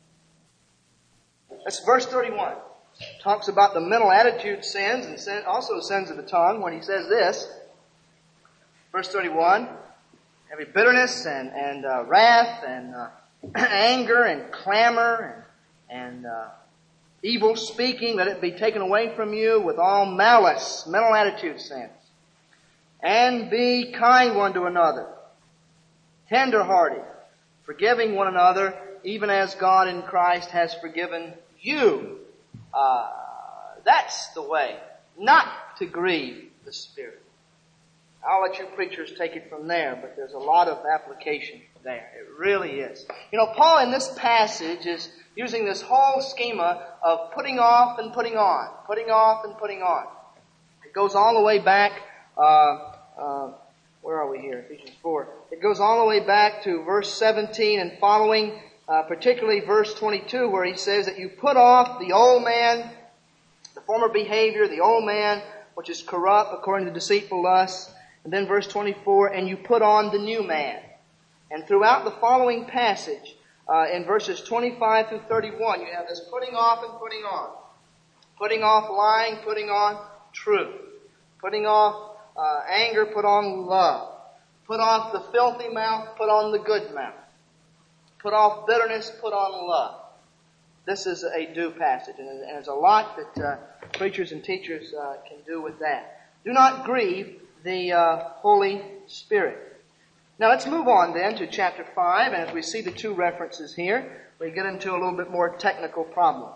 S2: That's verse 31. Talks about the mental attitude sins and also sins of the tongue when he says this. Verse 31, every bitterness and wrath and anger and clamor and evil speaking, let it be taken away from you with all malice, mental attitude sins. And be kind one to another, tender-hearted, forgiving one another, even as God in Christ has forgiven you. That's the way not to grieve the Spirit. I'll let you preachers take it from there, but there's a lot of application there. It really is. Paul in this passage is using this whole schema of putting off and putting on, putting off and putting on. It goes all the way back, where are we here? Ephesians 4. It goes all the way back to verse 17 and following, particularly verse 22, where he says that you put off the old man, the former behavior, the old man, which is corrupt according to deceitful lusts. And then verse 24, and you put on the new man. And throughout the following passage, in verses 25 through 31, you have this putting off and putting on. Putting off lying, putting on truth. Putting off anger, put on love. Put off the filthy mouth, put on the good mouth. Put off bitterness, put on love. This is a due passage, and there's a lot that preachers and teachers can do with that. Do not grieve the Holy Spirit. Now let's move on then to chapter 5, and as we see the two references here, we get into a little bit more technical problem.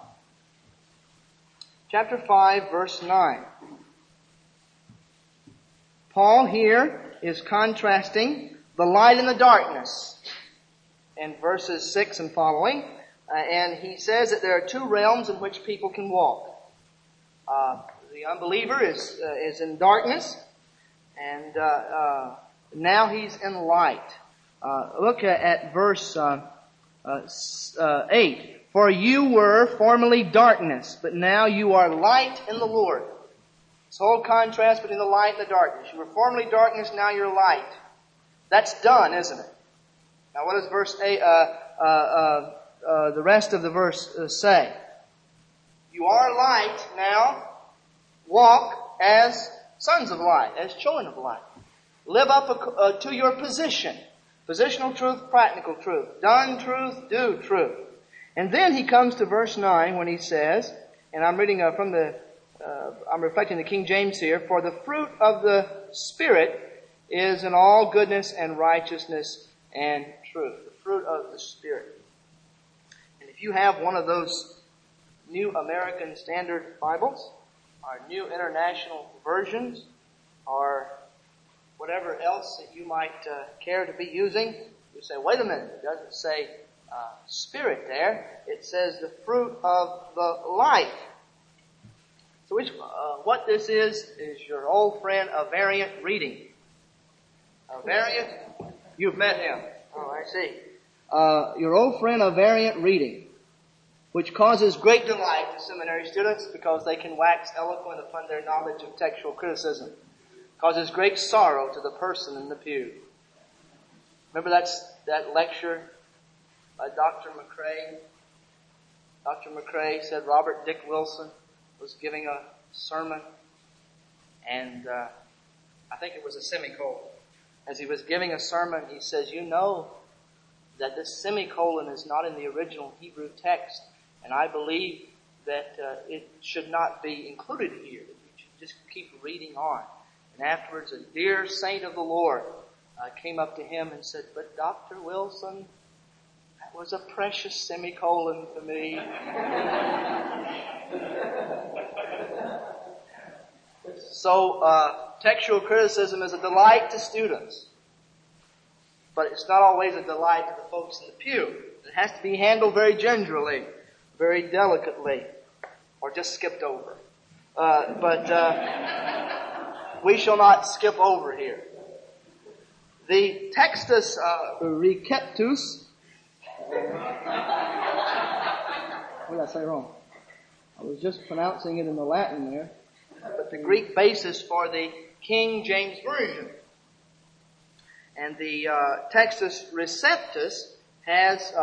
S2: Chapter 5, verse 9. Paul here is contrasting the light and the darkness in verses 6 and following. And he says that there are two realms in which people can walk. The unbeliever is in darkness, and now he's in light. Look at verse 8. For you were formerly darkness, but now you are light in the Lord. This whole contrast between the light and the darkness. You were formerly darkness, now you're light. That's done, isn't it? Now what does verse 8, the rest of the verse say? You are light, now walk as sons of light, as children of light. Live up to your position. Positional truth, practical truth. Done truth, do truth. And then he comes to verse 9 when he says, and I'm reading I'm reflecting the King James here, for the fruit of the Spirit is in all goodness and righteousness and truth. The fruit of the Spirit. And if you have one of those New American Standard Bibles, or New International Versions, or whatever else that you might care to be using, you say, wait a minute, it doesn't say Spirit there. It says the fruit of the light. So what this is your old friend, a variant reading. A variant? You've met him. Oh, I see. Your old friend, a variant reading, which causes great delight to seminary students because they can wax eloquent upon their knowledge of textual criticism. Causes great sorrow to the person in the pew. Remember that lecture by Dr. McCrae? Dr. McCrae said Robert Dick Wilson was giving a sermon, and I think it was a semicolon. As he was giving a sermon, he says, you know that this semicolon is not in the original Hebrew text, and I believe that it should not be included here, that we should just keep reading on. And afterwards, a dear saint of the Lord came up to him and said, but Dr. Wilson, that was a precious semicolon to me. So, textual criticism is a delight to students. But it's not always a delight to the folks in the pew. It has to be handled very gingerly, very delicately, or just skipped over. We shall not skip over here. The Textus Receptus. What did I say wrong? I was just pronouncing it in the Latin there. But the Greek basis for the King James Version. And the Textus Receptus has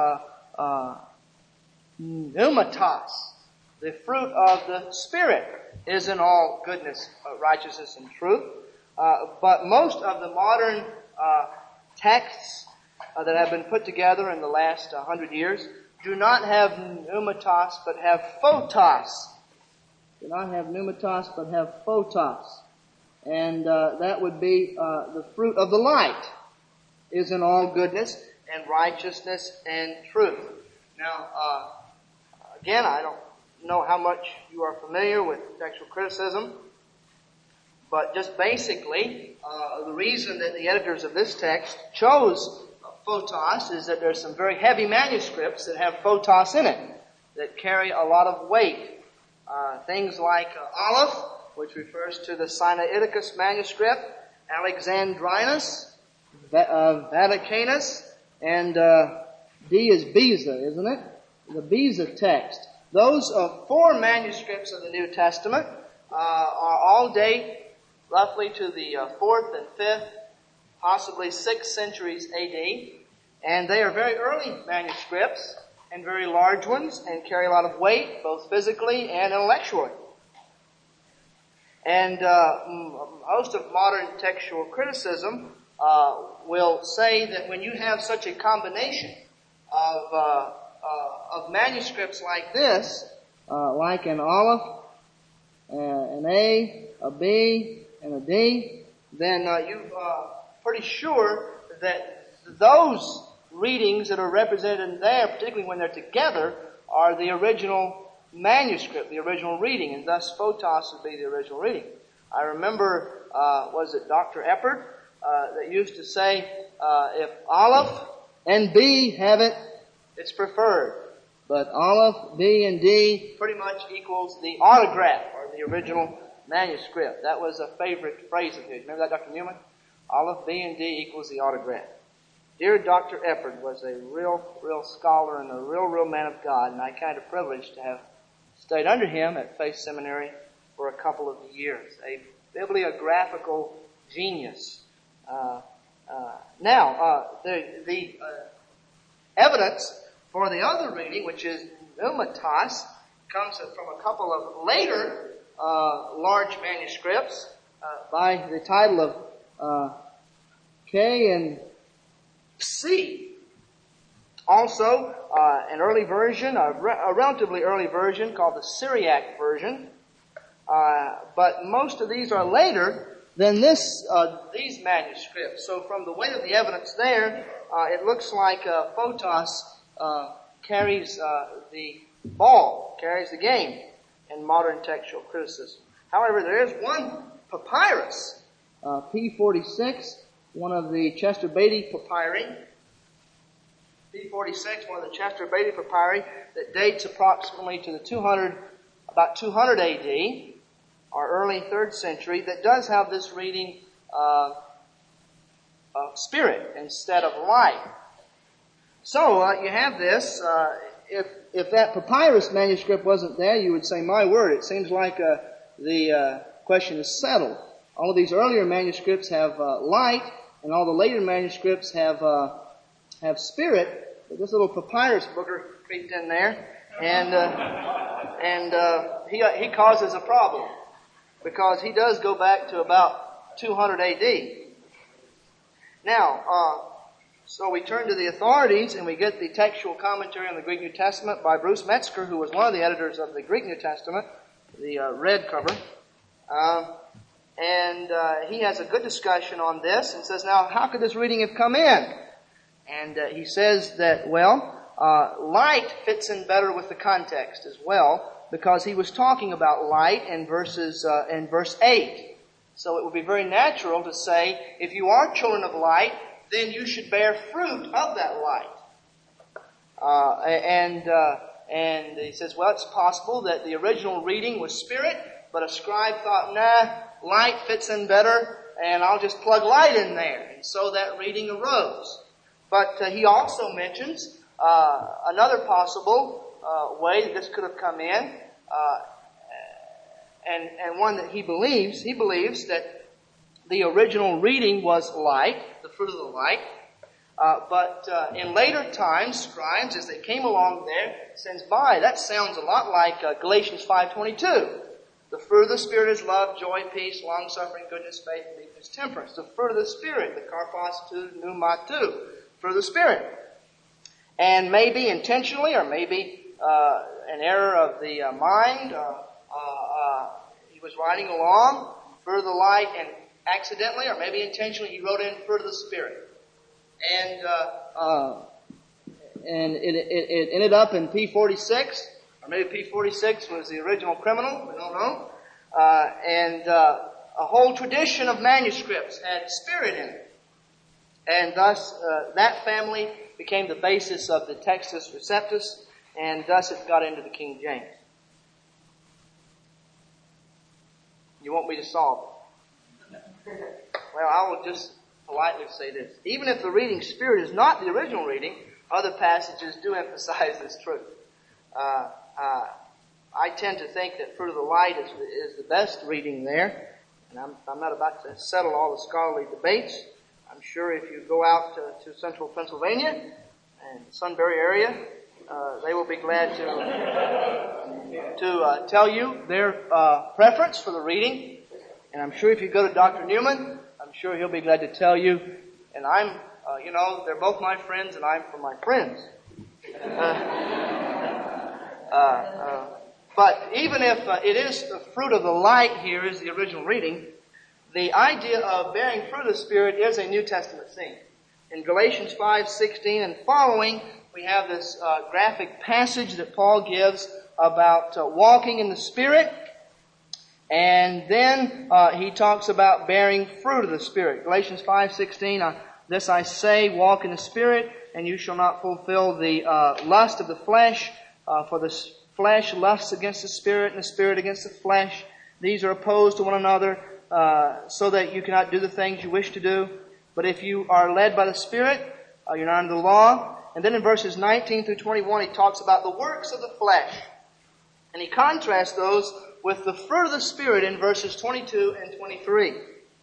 S2: pneumatos. The fruit of the Spirit is in all goodness, righteousness, and truth. But most of the modern texts that have been put together in the last 100 years do not have pneumatos, but have photos. Do not have pneumatos, but have photos. And that would be the fruit of the light is in all goodness and righteousness and truth. Now, again, I don't know how much you are familiar with textual criticism, but just basically, the reason that the editors of this text chose photos is that there's some very heavy manuscripts that have photos in it, that carry a lot of weight. Things like Aleph, which refers to the Sinaiticus manuscript, Alexandrinus, Vaticanus, and D is Beza, isn't it? The Beza text. Those 4 manuscripts of the New Testament are all date roughly to the 4th and 5th, possibly 6th centuries AD, and they are very early manuscripts and very large ones and carry a lot of weight, both physically and intellectually. And most of modern textual criticism will say that when you have such a combination of manuscripts like this, like an Aleph, an A, a B, and a D, then you're pretty sure that those readings that are represented there, particularly when they're together, are the original manuscript, the original reading, and thus photos would be the original reading. I remember, was it Dr. Eppert, that used to say, if Aleph and B have it, it's preferred. But Aleph, B, and D pretty much equals the autograph, or the original manuscript. That was a favorite phrase of his. Remember that, Dr. Newman? Aleph, B, and D equals the autograph. Dear Dr. Eppard was a real scholar and a real man of God, and I kind of privileged to have stayed under him at Faith Seminary for a couple of years. A bibliographical genius. Now, the evidence for the other reading, which is pneumatos, comes from a couple of later large manuscripts by the title of K and C. Also, an early version, a relatively early version called the Syriac version. But most of these are later than these manuscripts. So from the weight of the evidence there, it looks like Photos carries the ball, carries the game in modern textual criticism. However, there is one papyrus, P46, one of the Chester Beatty papyri, P46, one of the Chester Beatty papyri that dates approximately to about 200 AD, or early 3rd century, that does have this reading of spirit instead of light. So you have this. If that papyrus manuscript wasn't there, you would say, my word, it seems like the question is settled. All of these earlier manuscripts have light, and all the later manuscripts have spirit. But this little papyrus booger creeped in there, and he causes a problem, because he does go back to about 200 AD. Now, so we turn to the authorities, and we get the textual commentary on the Greek New Testament by Bruce Metzger, who was one of the editors of the Greek New Testament, the red cover. And he has a good discussion on this and says, now, how could this reading have come in? And he says that, light fits in better with the context as well, because he was talking about light in verse 8. So it would be very natural to say, if you are children of light, then you should bear fruit of that light. And he says, it's possible that the original reading was spirit, but a scribe thought, light fits in better, and I'll just plug light in there. And so that reading arose. But he also mentions another possible way that this could have come in, and one that he believes that the original reading was light, the fruit of the light. But in later times, scribes, as they came along there, says, that sounds a lot like Galatians 5:22. The fruit of the Spirit is love, joy, peace, long-suffering, goodness, faith, meekness, temperance. The fruit of the Spirit, the karpos tu pneumatu, fruit of the Spirit. And maybe intentionally, or maybe an error of the mind, he was riding along, fruit of the light, and accidentally, or maybe intentionally, he wrote in fruit of the Spirit. And it ended up in P46, or maybe P46 was the original criminal, we don't know. And a whole tradition of manuscripts had spirit in it. And thus, that family became the basis of the Textus Receptus, and thus it got into the King James. You want me to solve it? Well, I will just politely say this. Even if the reading spirit is not the original reading, other passages do emphasize this truth. I tend to think that fruit of the light is the best reading there, and I'm not about to settle all the scholarly debates. I'm sure if you go out to central Pennsylvania and the Sunbury area, they will be glad to tell you their preference for the reading. And I'm sure if you go to Dr. Newman, I'm sure he'll be glad to tell you. And I'm, they're both my friends, and I'm for my friends. But even if it is the fruit of the light here is the original reading, the idea of bearing fruit of the Spirit is a New Testament theme. In Galatians 5:16 and following, we have this graphic passage that Paul gives about walking in the Spirit. And then he talks about bearing fruit of the Spirit. Galatians 5:16, this I say, walk in the Spirit, and you shall not fulfill the lust of the flesh. For the flesh lusts against the Spirit, and the Spirit against the flesh. These are opposed to one another, so that you cannot do the things you wish to do. But if you are led by the Spirit, you're not under the law. And then in verses 19 through 21, he talks about the works of the flesh. And he contrasts those with the fruit of the Spirit in verses 22 and 23.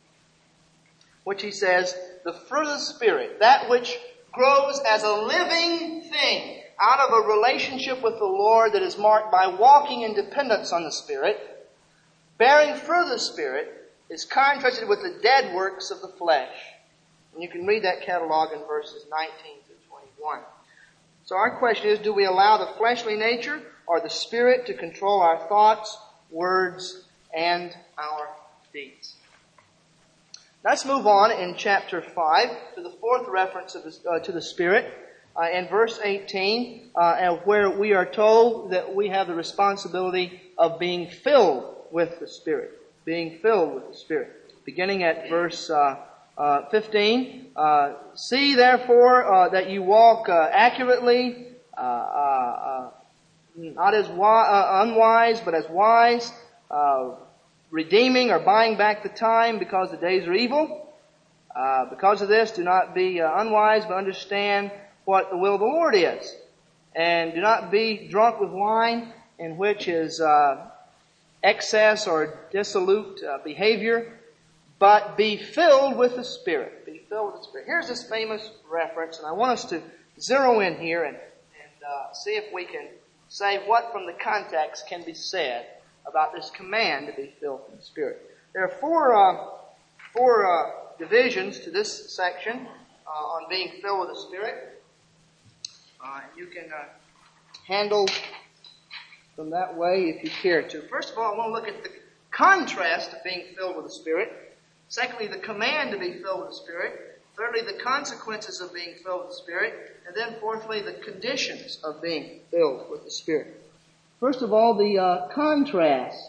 S2: Which he says, the fruit of the Spirit, that which grows as a living thing out of a relationship with the Lord that is marked by walking in dependence on the Spirit, bearing fruit of the Spirit, is contrasted with the dead works of the flesh. And you can read that catalog in verses 19 through 21. So our question is, do we allow the fleshly nature or the Spirit to control our thoughts, words, and our deeds? Let's move on in chapter 5 to the fourth reference to the Spirit. In verse 18, where we are told that we have the responsibility of being filled with the Spirit. Being filled with the Spirit. Beginning at verse 15, see therefore that you walk accurately, not as unwise, but as wise, redeeming or buying back the time because the days are evil. Because of this, do not be unwise, but understand what the will of the Lord is. And do not be drunk with wine, in which is excess or dissolute behavior, but be filled with the Spirit. Be filled with the Spirit. Here's this famous reference, and I want us to zero in here and see if we can say what from the context can be said about this command to be filled with the Spirit. There are four divisions to this section on being filled with the Spirit. You can handle them that way if you care to. First of all, I want to look at the contrast of being filled with the Spirit. Secondly, the command to be filled with the Spirit. Thirdly, the consequences of being filled with the Spirit. And then fourthly, the conditions of being filled with the Spirit. First of all, the contrast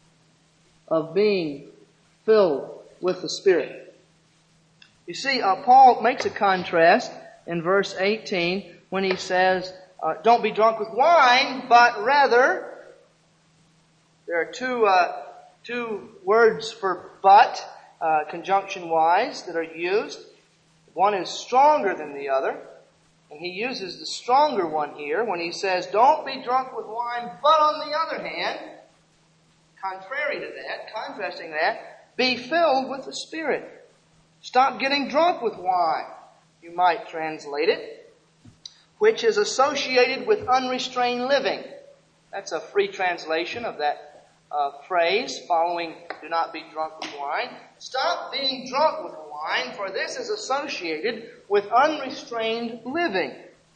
S2: of being filled with the Spirit. You see, Paul makes a contrast in verse 18 when he says, don't be drunk with wine, but rather, there are two words for but, conjunction-wise, that are used. One is stronger than the other, and he uses the stronger one here when he says, don't be drunk with wine, but on the other hand, contrary to that, contrasting that, be filled with the Spirit. Stop getting drunk with wine, you might translate it, which is associated with unrestrained living. That's a free translation of that phrase following do not be drunk with wine. Stop being drunk with wine, for this is associated with unrestrained living.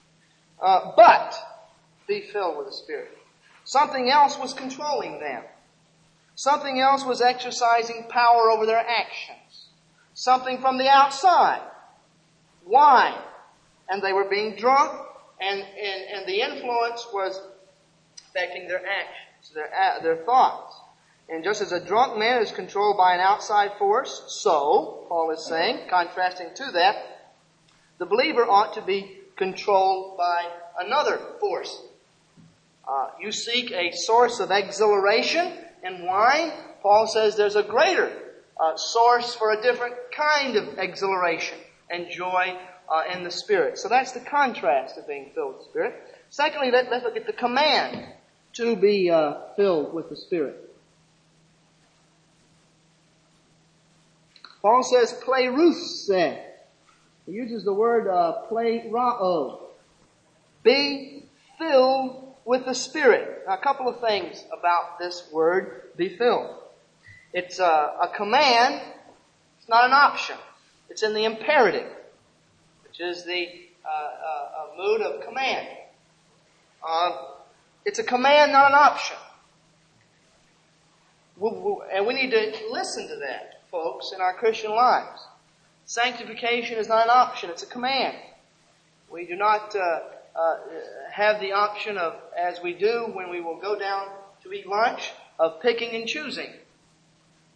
S2: But be filled with the Spirit. Something else was controlling them. Something else was exercising power over their actions. Something from the outside. Wine. And they were being drunk, and the influence was affecting their actions, their thoughts. And just as a drunk man is controlled by an outside force, so, Paul is saying, contrasting to that, the believer ought to be controlled by another force. You seek a source of exhilaration in wine. Paul says there's a greater source for a different kind of exhilaration and joy in the Spirit. So that's the contrast of being filled with the Spirit. Secondly, let's look at the command to be filled with the Spirit. Paul says, plerusē. He uses the word plerao. Be filled with the Spirit. Now, a couple of things about this word, be filled. It's a command. It's not an option. It's in the imperative, which is the mood of command. It's a command, not an option. And we need to listen to that, folks, in our Christian lives. Sanctification is not an option, it's a command. We do not have the option of, as we do when we will go down to eat lunch, of picking and choosing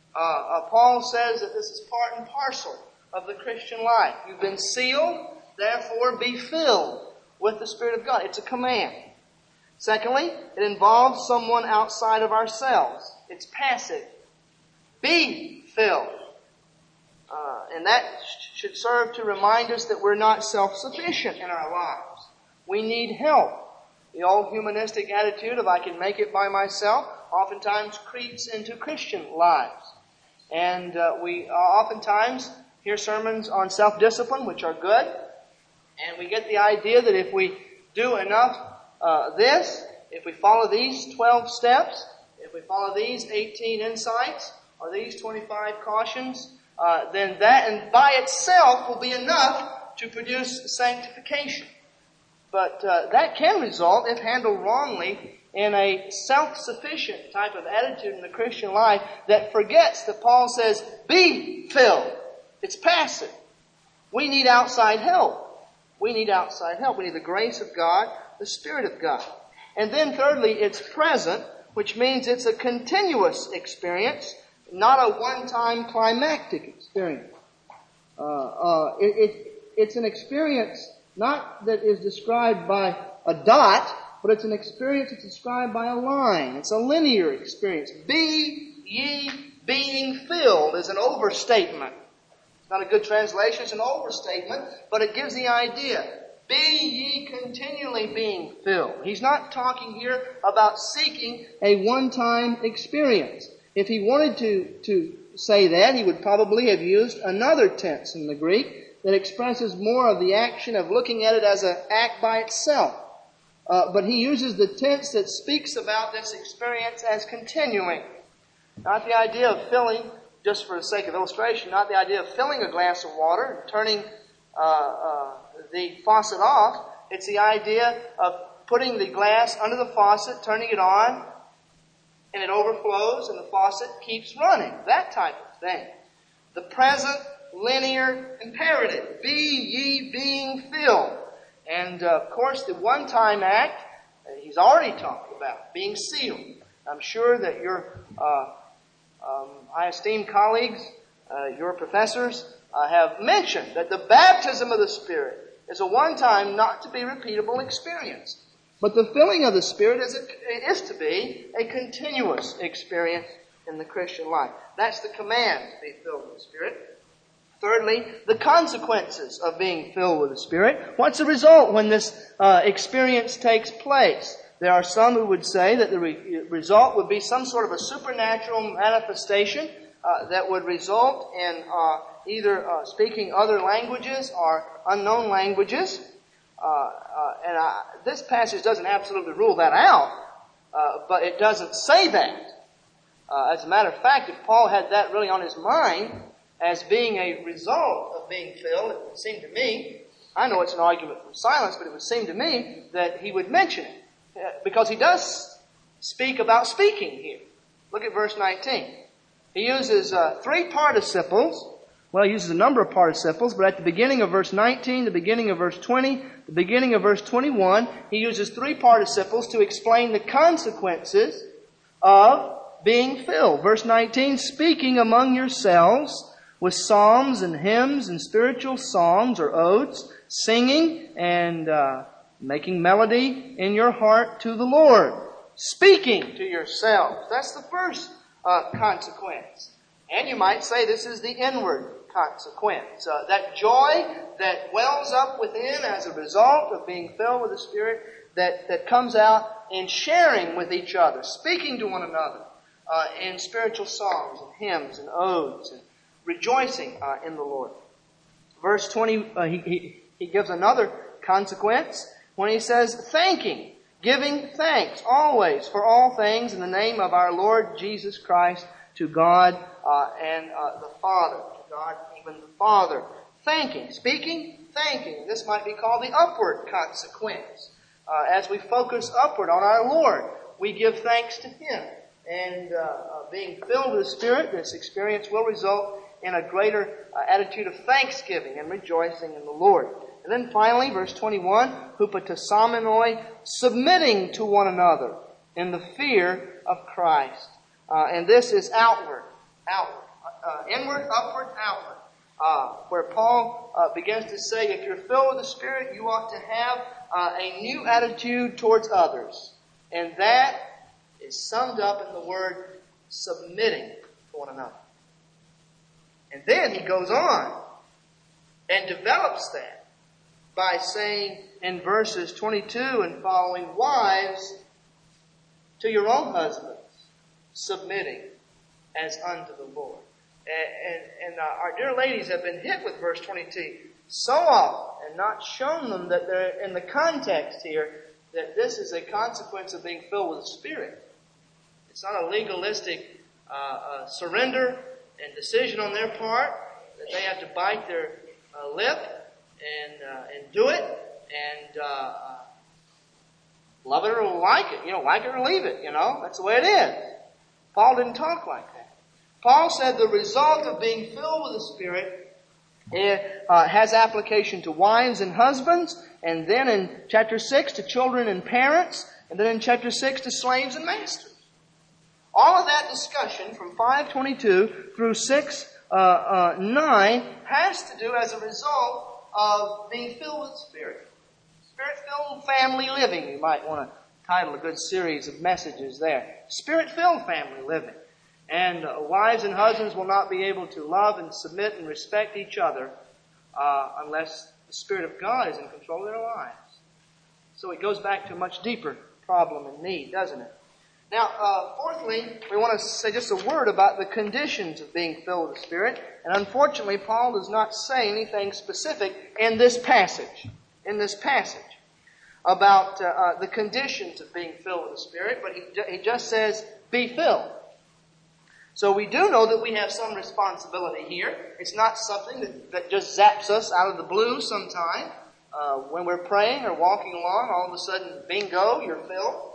S2: Paul says that this is part and parcel of the Christian life. You've been sealed, therefore be filled with the Spirit of God. It's a command. Secondly, it involves someone outside of ourselves. It's passive. Be filled. And that should serve to remind us that we're not self-sufficient in our lives. We need help. The old humanistic attitude of I can make it by myself oftentimes creeps into Christian lives. And we oftentimes hear sermons on self-discipline, which are good. And we get the idea that if we do enough if we follow these 12 steps, if we follow these 18 insights, or these 25 cautions, then that and by itself will be enough to produce sanctification. But that can result, if handled wrongly, in a self-sufficient type of attitude in the Christian life that forgets that Paul says, be filled. It's passive. We need outside help. We need outside help. We need the grace of God, the Spirit of God. And then thirdly, it's present, which means it's a continuous experience, not a one-time climactic experience. It's an experience not that is described by a dot, but it's an experience that's described by a line. It's a linear experience. Be ye being filled is an overstatement. It's not a good translation, it's an overstatement, but it gives the idea. Be ye continually being filled. He's not talking here about seeking a one-time experience. If he wanted to say that, he would probably have used another tense in the Greek that expresses more of the action of looking at it as an act by itself. But he uses the tense that speaks about this experience as continuing. Not the idea of filling, just for the sake of illustration, not the idea of filling a glass of water and turning the faucet off. It's the idea of putting the glass under the faucet, turning it on, and it overflows and the faucet keeps running. That type of thing. The present linear imperative. Be ye being filled. And of course the one-time act, he's already talked about, being sealed. I'm sure that your high esteemed colleagues, your professors, have mentioned that the baptism of the Spirit is a one-time, not to be repeatable experience. But the filling of the Spirit is to be a continuous experience in the Christian life. That's the command, to be filled with the Spirit. Thirdly, the consequences of being filled with the Spirit. What's the result when this experience takes place? There are some who would say that the result would be some sort of a supernatural manifestation that would result in either speaking other languages or unknown languages. This passage doesn't absolutely rule that out, but it doesn't say that. As a matter of fact, if Paul had that really on his mind as being a result of being filled, it would seem to me, I know it's an argument from silence, but it would seem to me that he would mention it. Because he does speak about speaking here. Look at verse 19. He uses three participles. Well, he uses a number of participles, but at the beginning of verse 19, the beginning of verse 20, the beginning of verse 21, he uses three participles to explain the consequences of being filled. Verse 19, speaking among yourselves with psalms and hymns and spiritual songs or odes, singing and making melody in your heart to the Lord. Speaking to yourselves. That's the first consequence. And you might say this is the inward consequence. That joy that wells up within as a result of being filled with the Spirit that comes out in sharing with each other, speaking to one another in spiritual songs and hymns and odes and rejoicing in the Lord. Verse 20, he gives another consequence when he says thanking, giving thanks always for all things in the name of our Lord Jesus Christ to God and the Father. To God, even the Father. Thanking, speaking, thanking. This might be called the upward consequence. As we focus upward on our Lord, we give thanks to Him. And being filled with the Spirit, this experience will result in a greater attitude of thanksgiving and rejoicing in the Lord. And then finally, verse 21, hupotasamenoi, submitting to one another in the fear of Christ. And this is outward outward. Inward, upward, outward. Where Paul begins to say, if you're filled with the Spirit, you ought to have a new attitude towards others. And that is summed up in the word submitting to one another. And then he goes on and develops that by saying in verses 22 and following, wives, to your own husbands, submitting as unto the Lord. And our dear ladies have been hit with verse 22 so often and not shown them that they're in the context here that this is a consequence of being filled with the Spirit. It's not a legalistic surrender and decision on their part that they have to bite their lip and do it and love it or like it. Like it or leave it. That's the way it is. Paul didn't talk like that. Paul said the result of being filled with the Spirit has application to wives and husbands, and then in chapter 6 to children and parents, and then in chapter 6 to slaves and masters. All of that discussion from 5:22 through 6:9 has to do as a result of being filled with the Spirit. Spirit-filled family living. You might want to title a good series of messages there. Spirit-filled family living. And wives and husbands will not be able to love and submit and respect each other unless the Spirit of God is in control of their lives. So it goes back to a much deeper problem and need, doesn't it? Now, fourthly, we want to say just a word about the conditions of being filled with the Spirit. And unfortunately, Paul does not say anything specific in this passage. About the conditions of being filled with the Spirit, but he just says, be filled. So we do know that we have some responsibility here. It's not something that just zaps us out of the blue sometime. When we're praying or walking along, all of a sudden, bingo, you're filled.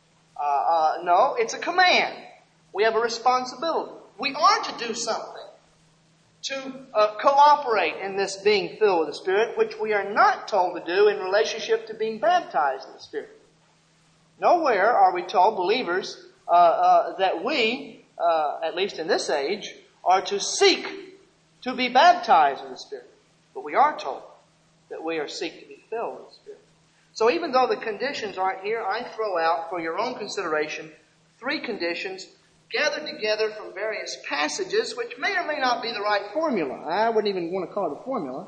S2: No, it's a command. We have a responsibility. We are to do something to cooperate in this being filled with the Spirit, which we are not told to do in relationship to being baptized in the Spirit. Nowhere are we told, believers, that we, at least in this age, are to seek to be baptized in the Spirit. But we are told that we are seeking to be filled with the Spirit. So even though the conditions aren't here, I throw out for your own consideration 3 conditions gathered together from various passages, which may or may not be the right formula. I wouldn't even want to call it a formula,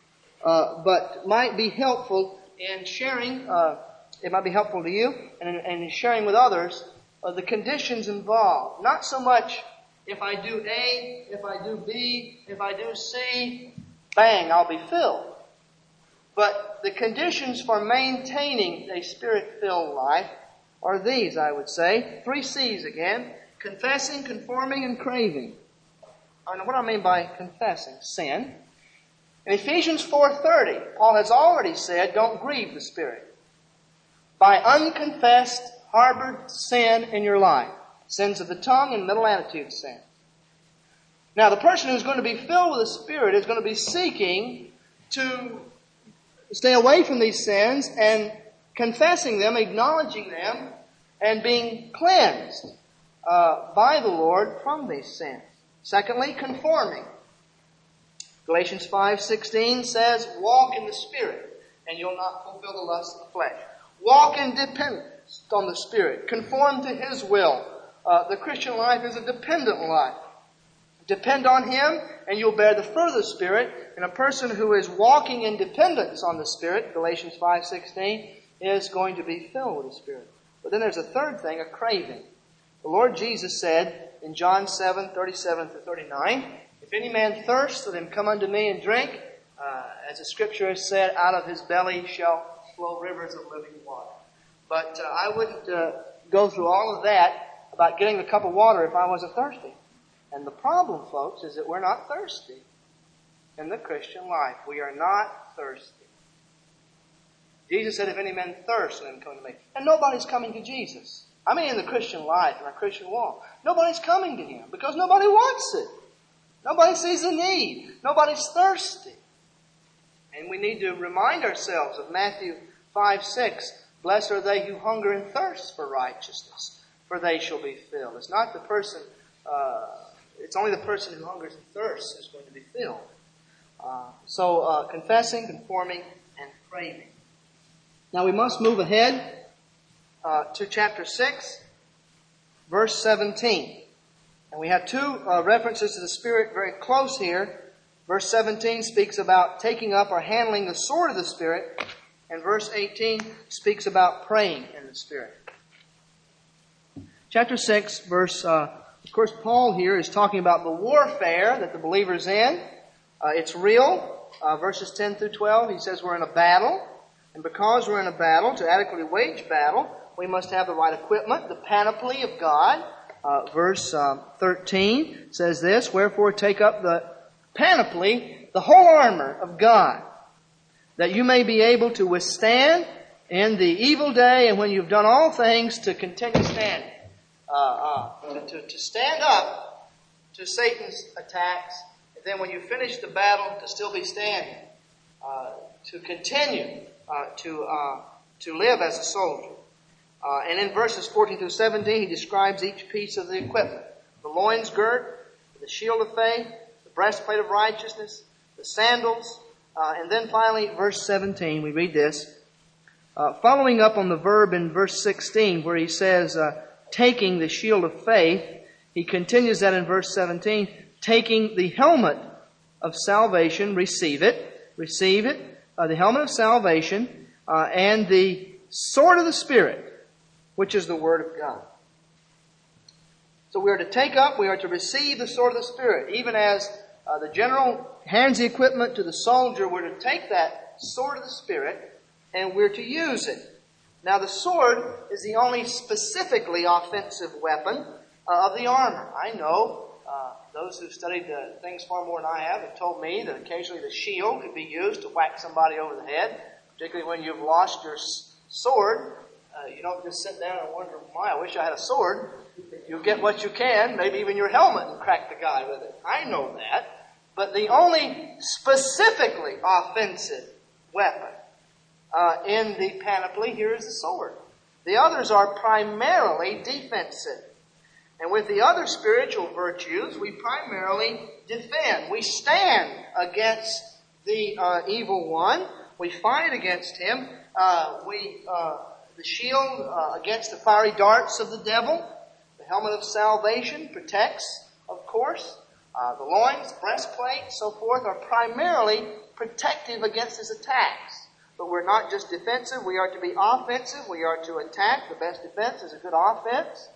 S2: but might be helpful in sharing. It might be helpful to you and in sharing with others the conditions involved. Not so much if I do A, if I do B, if I do C, bang, I'll be filled. But the conditions for maintaining a Spirit-filled life are these, I would say. 3 C's again. Confessing, conforming, and craving. And what do I mean by confessing? Sin. In Ephesians 4:30, Paul has already said, don't grieve the Spirit. By unconfessed, harbored sin in your life. Sins of the tongue and mental attitude sin. Now, the person who's going to be filled with the Spirit is going to be seeking to stay away from these sins and confessing them, acknowledging them, and being cleansed by the Lord from these sins. Secondly, conforming. Galatians 5:16 says, walk in the Spirit, and you'll not fulfill the lust of the flesh. Walk in dependence on the Spirit. Conform to His will. The Christian life is a dependent life. Depend on Him, and you'll bear the fruit of the Spirit. And a person who is walking in dependence on the Spirit, Galatians 5:16, is going to be filled with the Spirit. But then there's a third thing, a craving. The Lord Jesus said in John 7:37-39, if any man thirst, let him come unto me and drink. As the Scripture has said, out of his belly shall flow rivers of living water. But I wouldn't go through all of that about getting a cup of water if I wasn't thirsty. And the problem, folks, is that we're not thirsty in the Christian life. We are not thirsty. Jesus said, if any man thirst, let him come to me. And nobody's coming to Jesus. I mean, in the Christian life, in our Christian walk, nobody's coming to Him because nobody wants it. Nobody sees the need. Nobody's thirsty. And we need to remind ourselves of Matthew 5:6. Blessed are they who hunger and thirst for righteousness, for they shall be filled. It's not the person It's only the person who hungers and thirsts who's going to be filled. So confessing, conforming, and craving. Now we must move ahead to chapter 6, verse 17. And we have two references to the Spirit very close here. Verse 17 speaks about taking up or handling the sword of the Spirit. And verse 18 speaks about praying in the Spirit. Chapter 6, verse... of course, Paul here is talking about the warfare that the believer's in. It's real. Verses 10 through 12, he says we're in a battle. And because we're in a battle, to adequately wage battle, we must have the right equipment, the panoply of God. Verse 13 says this, wherefore take up the panoply, the whole armor of God, that you may be able to withstand in the evil day, and when you've done all things, to continue standing. To stand up to Satan's attacks, and then when you finish the battle, to still be standing, to continue to live as a soldier. And in verses 14 through 17, he describes each piece of the equipment: the loins girt, the shield of faith, the breastplate of righteousness, the sandals, and then finally, verse 17, we read this, following up on the verb in verse 16, where he says, taking the shield of faith, he continues that in verse 17, taking the helmet of salvation, receive it, the helmet of salvation, and the sword of the Spirit, which is the Word of God. So we are to take up, we are to receive the sword of the Spirit. Even as the general hands the equipment to the soldier, we're to take that sword of the Spirit and we're to use it. Now the sword is the only specifically offensive weapon of the armor. I know those who've studied things far more than I have told me that occasionally the shield could be used to whack somebody over the head, particularly when you've lost your sword. You don't just sit down and wonder, my, I wish I had a sword. You get what you can, maybe even your helmet, and crack the guy with it. I know that. But the only specifically offensive weapon in the panoply here is the sword. The others are primarily defensive. And with the other spiritual virtues, we primarily defend. We stand against the evil one. We fight against him. The shield against the fiery darts of the devil. The helmet of salvation protects, of course. The loins, breastplate, so forth are primarily protective against his attacks. But we're not just defensive. We are to be offensive. We are to attack. The best defense is a good offense.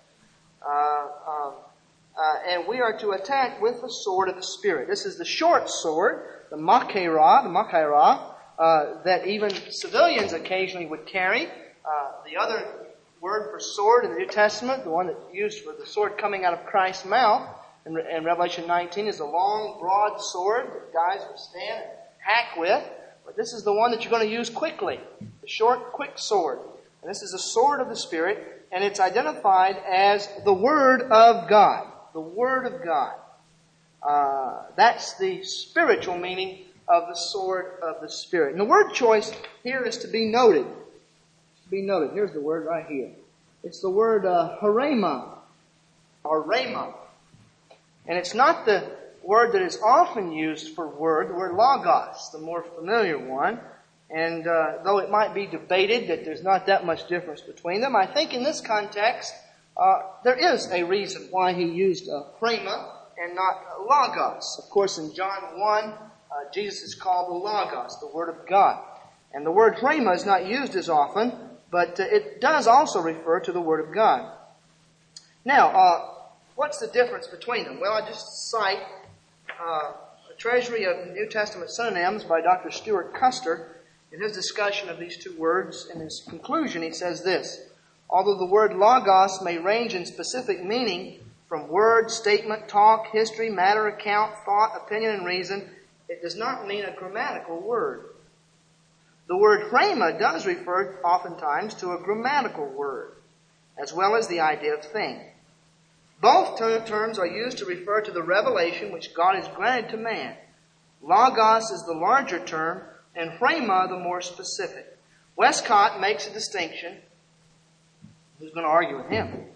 S2: And we are to attack with the sword of the Spirit. This is the short sword, the machaira, that even civilians occasionally would carry. The other word for sword in the New Testament, the one that's used for the sword coming out of Christ's mouth in Revelation 19, is a long, broad sword that guys would stand and hack with. But this is the one that you're going to use quickly, the short, quick sword. And this is the sword of the Spirit, and it's identified as the Word of God. The Word of God. That's the spiritual meaning of the sword of the Spirit. And the word choice here is to be noted. Here's the word right here. It's the word harema, or rhema. And it's not the word that is often used for word, the word logos, the more familiar one. And though it might be debated that there's not that much difference between them, I think in this context there is a reason why he used rhema and not logos. Of course, in John 1, Jesus is called the Logos, the Word of God. And the word rhema is not used as often, but it does also refer to the Word of God. Now, what's the difference between them? Well, I just cite a treasury of New Testament synonyms by Dr. Stuart Custer. In his discussion of these two words, in his conclusion, he says this: although the word logos may range in specific meaning from word, statement, talk, history, matter, account, thought, opinion, and reason, it does not mean a grammatical word. The word rhema does refer oftentimes to a grammatical word, as well as the idea of thing. Both terms are used to refer to the revelation which God has granted to man. Logos is the larger term, and rhema the more specific. Westcott makes a distinction. Who's going to argue with him?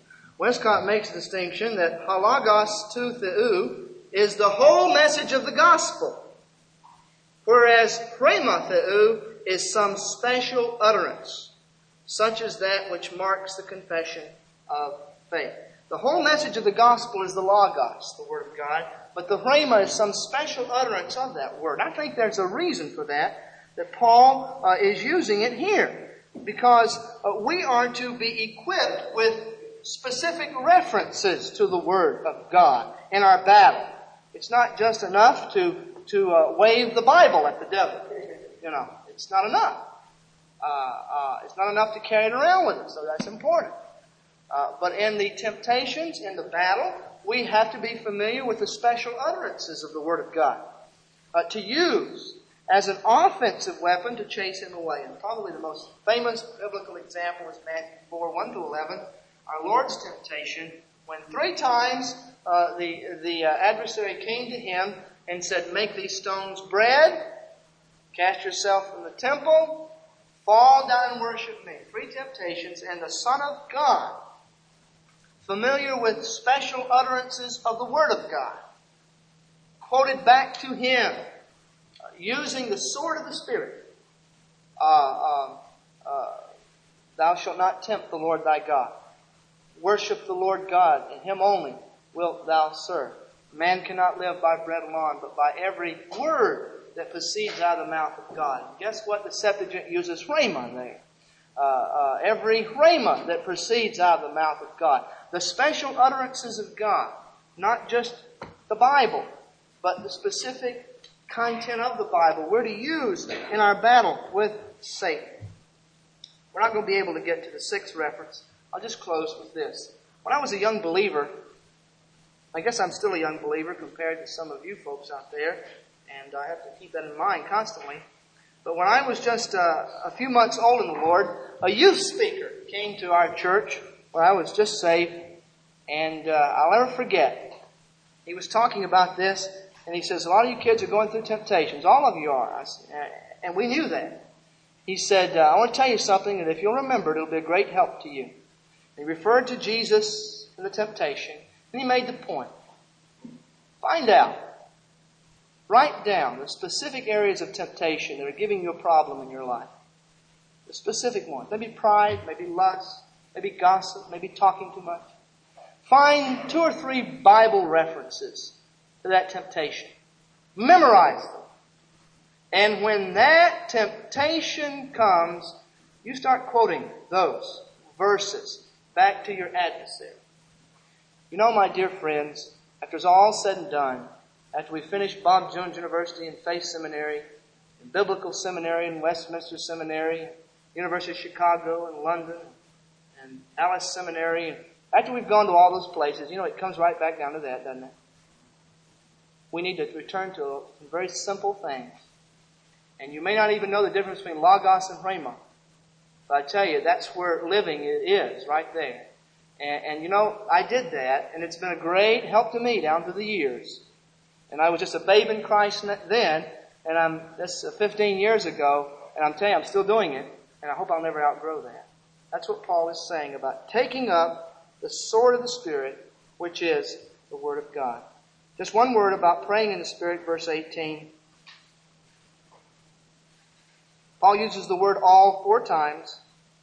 S2: Westcott makes a distinction that halagos to theou is the whole message of the gospel, whereas rhema theou is some special utterance, such as that which marks the confession of faith. The whole message of the gospel is the logos, the Word of God, but the rhema is some special utterance of that Word. I think there's a reason for that Paul is using it here, because we are to be equipped with specific references to the Word of God in our battle. It's not just enough to wave the Bible at the devil. It's not enough. It's not enough to carry it around with us, so that's important. But in the temptations, in the battle, we have to be familiar with the special utterances of the Word of God to use as an offensive weapon to chase him away. And probably the most famous biblical example is Matthew 4, 1-11, our Lord's temptation, when 3 times the adversary came to him and said, "Make these stones bread, cast yourself from the temple, fall down and worship me." 3 temptations, and the Son of God, familiar with special utterances of the Word of God, quoted back to him, using the sword of the Spirit. Thou shalt not tempt the Lord thy God. Worship the Lord God, and Him only wilt thou serve. Man cannot live by bread alone, but by every word that proceeds out of the mouth of God. And guess what? The Septuagint uses rhema there. Every rhema that proceeds out of the mouth of God. The special utterances of God. Not just the Bible, but the specific content of the Bible we're to use in our battle with Satan. We're not going to be able to get to the 6th reference. I'll just close with this. When I was a young believer, I guess I'm still a young believer compared to some of you folks out there, and I have to keep that in mind constantly. But when I was just a few months old in the Lord, a youth speaker came to our church where I was just saved, and I'll never forget. He was talking about this, and he says, "A lot of you kids are going through temptations. All of you are." And we knew that. He said, "I want to tell you something, and if you'll remember it, it'll be a great help to you." He referred to Jesus and the temptation, and he made the point. Find out. Write down the specific areas of temptation that are giving you a problem in your life. The specific ones. Maybe pride, maybe lust, maybe gossip, maybe talking too much. Find 2 or 3 Bible references to that temptation. Memorize them. And when that temptation comes, you start quoting those verses back to your adversary. You know, my dear friends, after it's all said and done, after we finish Bob Jones University and Faith Seminary, and Biblical Seminary and Westminster Seminary, University of Chicago and London, and Alice Seminary, and after we've gone to all those places, it comes right back down to that, doesn't it? We need to return to some very simple things. And you may not even know the difference between Logos and Rhema. But I tell you, that's where living is, right there. And I did that, and it's been a great help to me down through the years. And I was just a babe in Christ then, and that's 15 years ago, and I'm telling you, I'm still doing it, and I hope I'll never outgrow that. That's what Paul is saying about taking up the sword of the Spirit, which is the Word of God. Just one word about praying in the Spirit, verse 18. Paul uses the word all 4 times.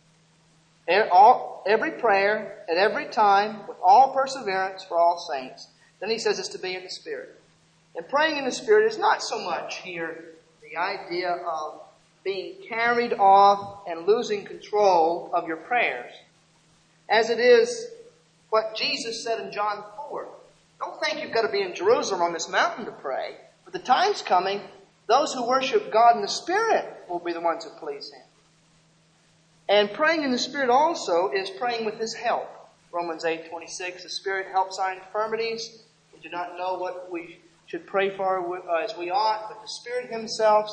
S2: Every prayer, at every time, with all perseverance for all saints. Then he says it's to be in the Spirit. And praying in the Spirit is not so much here the idea of being carried off and losing control of your prayers, as it is what Jesus said in John 4. Don't think you've got to be in Jerusalem on this mountain to pray. But the time's coming, those who worship God in the Spirit will be the ones who please Him. And praying in the Spirit also is praying with His help. Romans 8:26, the Spirit helps our infirmities. We do not know what we should pray for as we ought, but the Spirit Himself,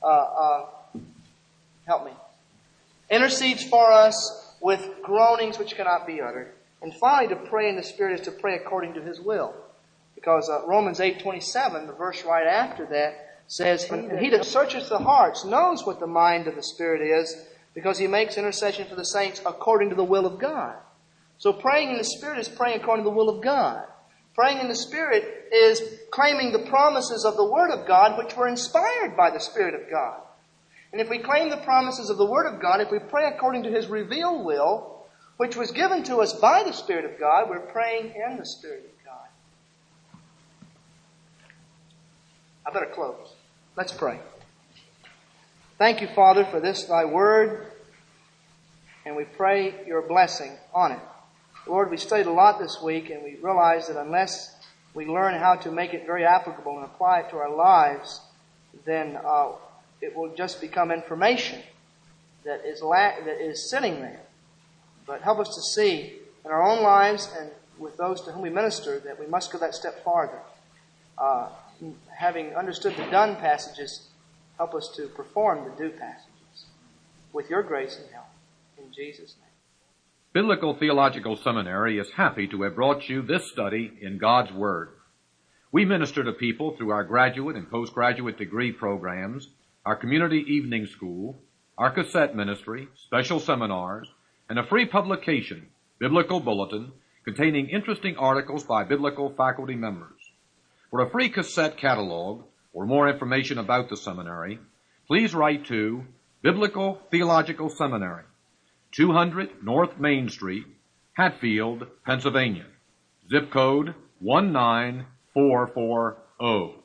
S2: help me, intercedes for us with groanings which cannot be uttered. And finally, to pray in the Spirit is to pray according to His will. Because Romans 8:27, the verse right after that, says, "And He that searcheth the hearts knows what the mind of the Spirit is, because He makes intercession for the saints according to the will of God." So praying in the Spirit is praying according to the will of God. Praying in the Spirit is claiming the promises of the Word of God, which were inspired by the Spirit of God. And if we claim the promises of the Word of God, if we pray according to His revealed will, which was given to us by the Spirit of God, we're praying in the Spirit of God. I better close. Let's pray. Thank you, Father, for this Thy Word, and we pray Your blessing on it. Lord, we studied a lot this week, and we realize that unless we learn how to make it very applicable and apply it to our lives, then it will just become information that is sitting there. But help us to see in our own lives and with those to whom we minister that we must go that step farther. Having understood the done passages, help us to perform the do passages with Your grace and help. In Jesus' name.
S1: Biblical Theological Seminary is happy to have brought you this study in God's Word. We minister to people through our graduate and postgraduate degree programs, our community evening school, our cassette ministry, special seminars, and a free publication, Biblical Bulletin, containing interesting articles by biblical faculty members. For a free cassette catalog or more information about the seminary, please write to Biblical Theological Seminary, 200 North Main Street, Hatfield, Pennsylvania. Zip code 19440.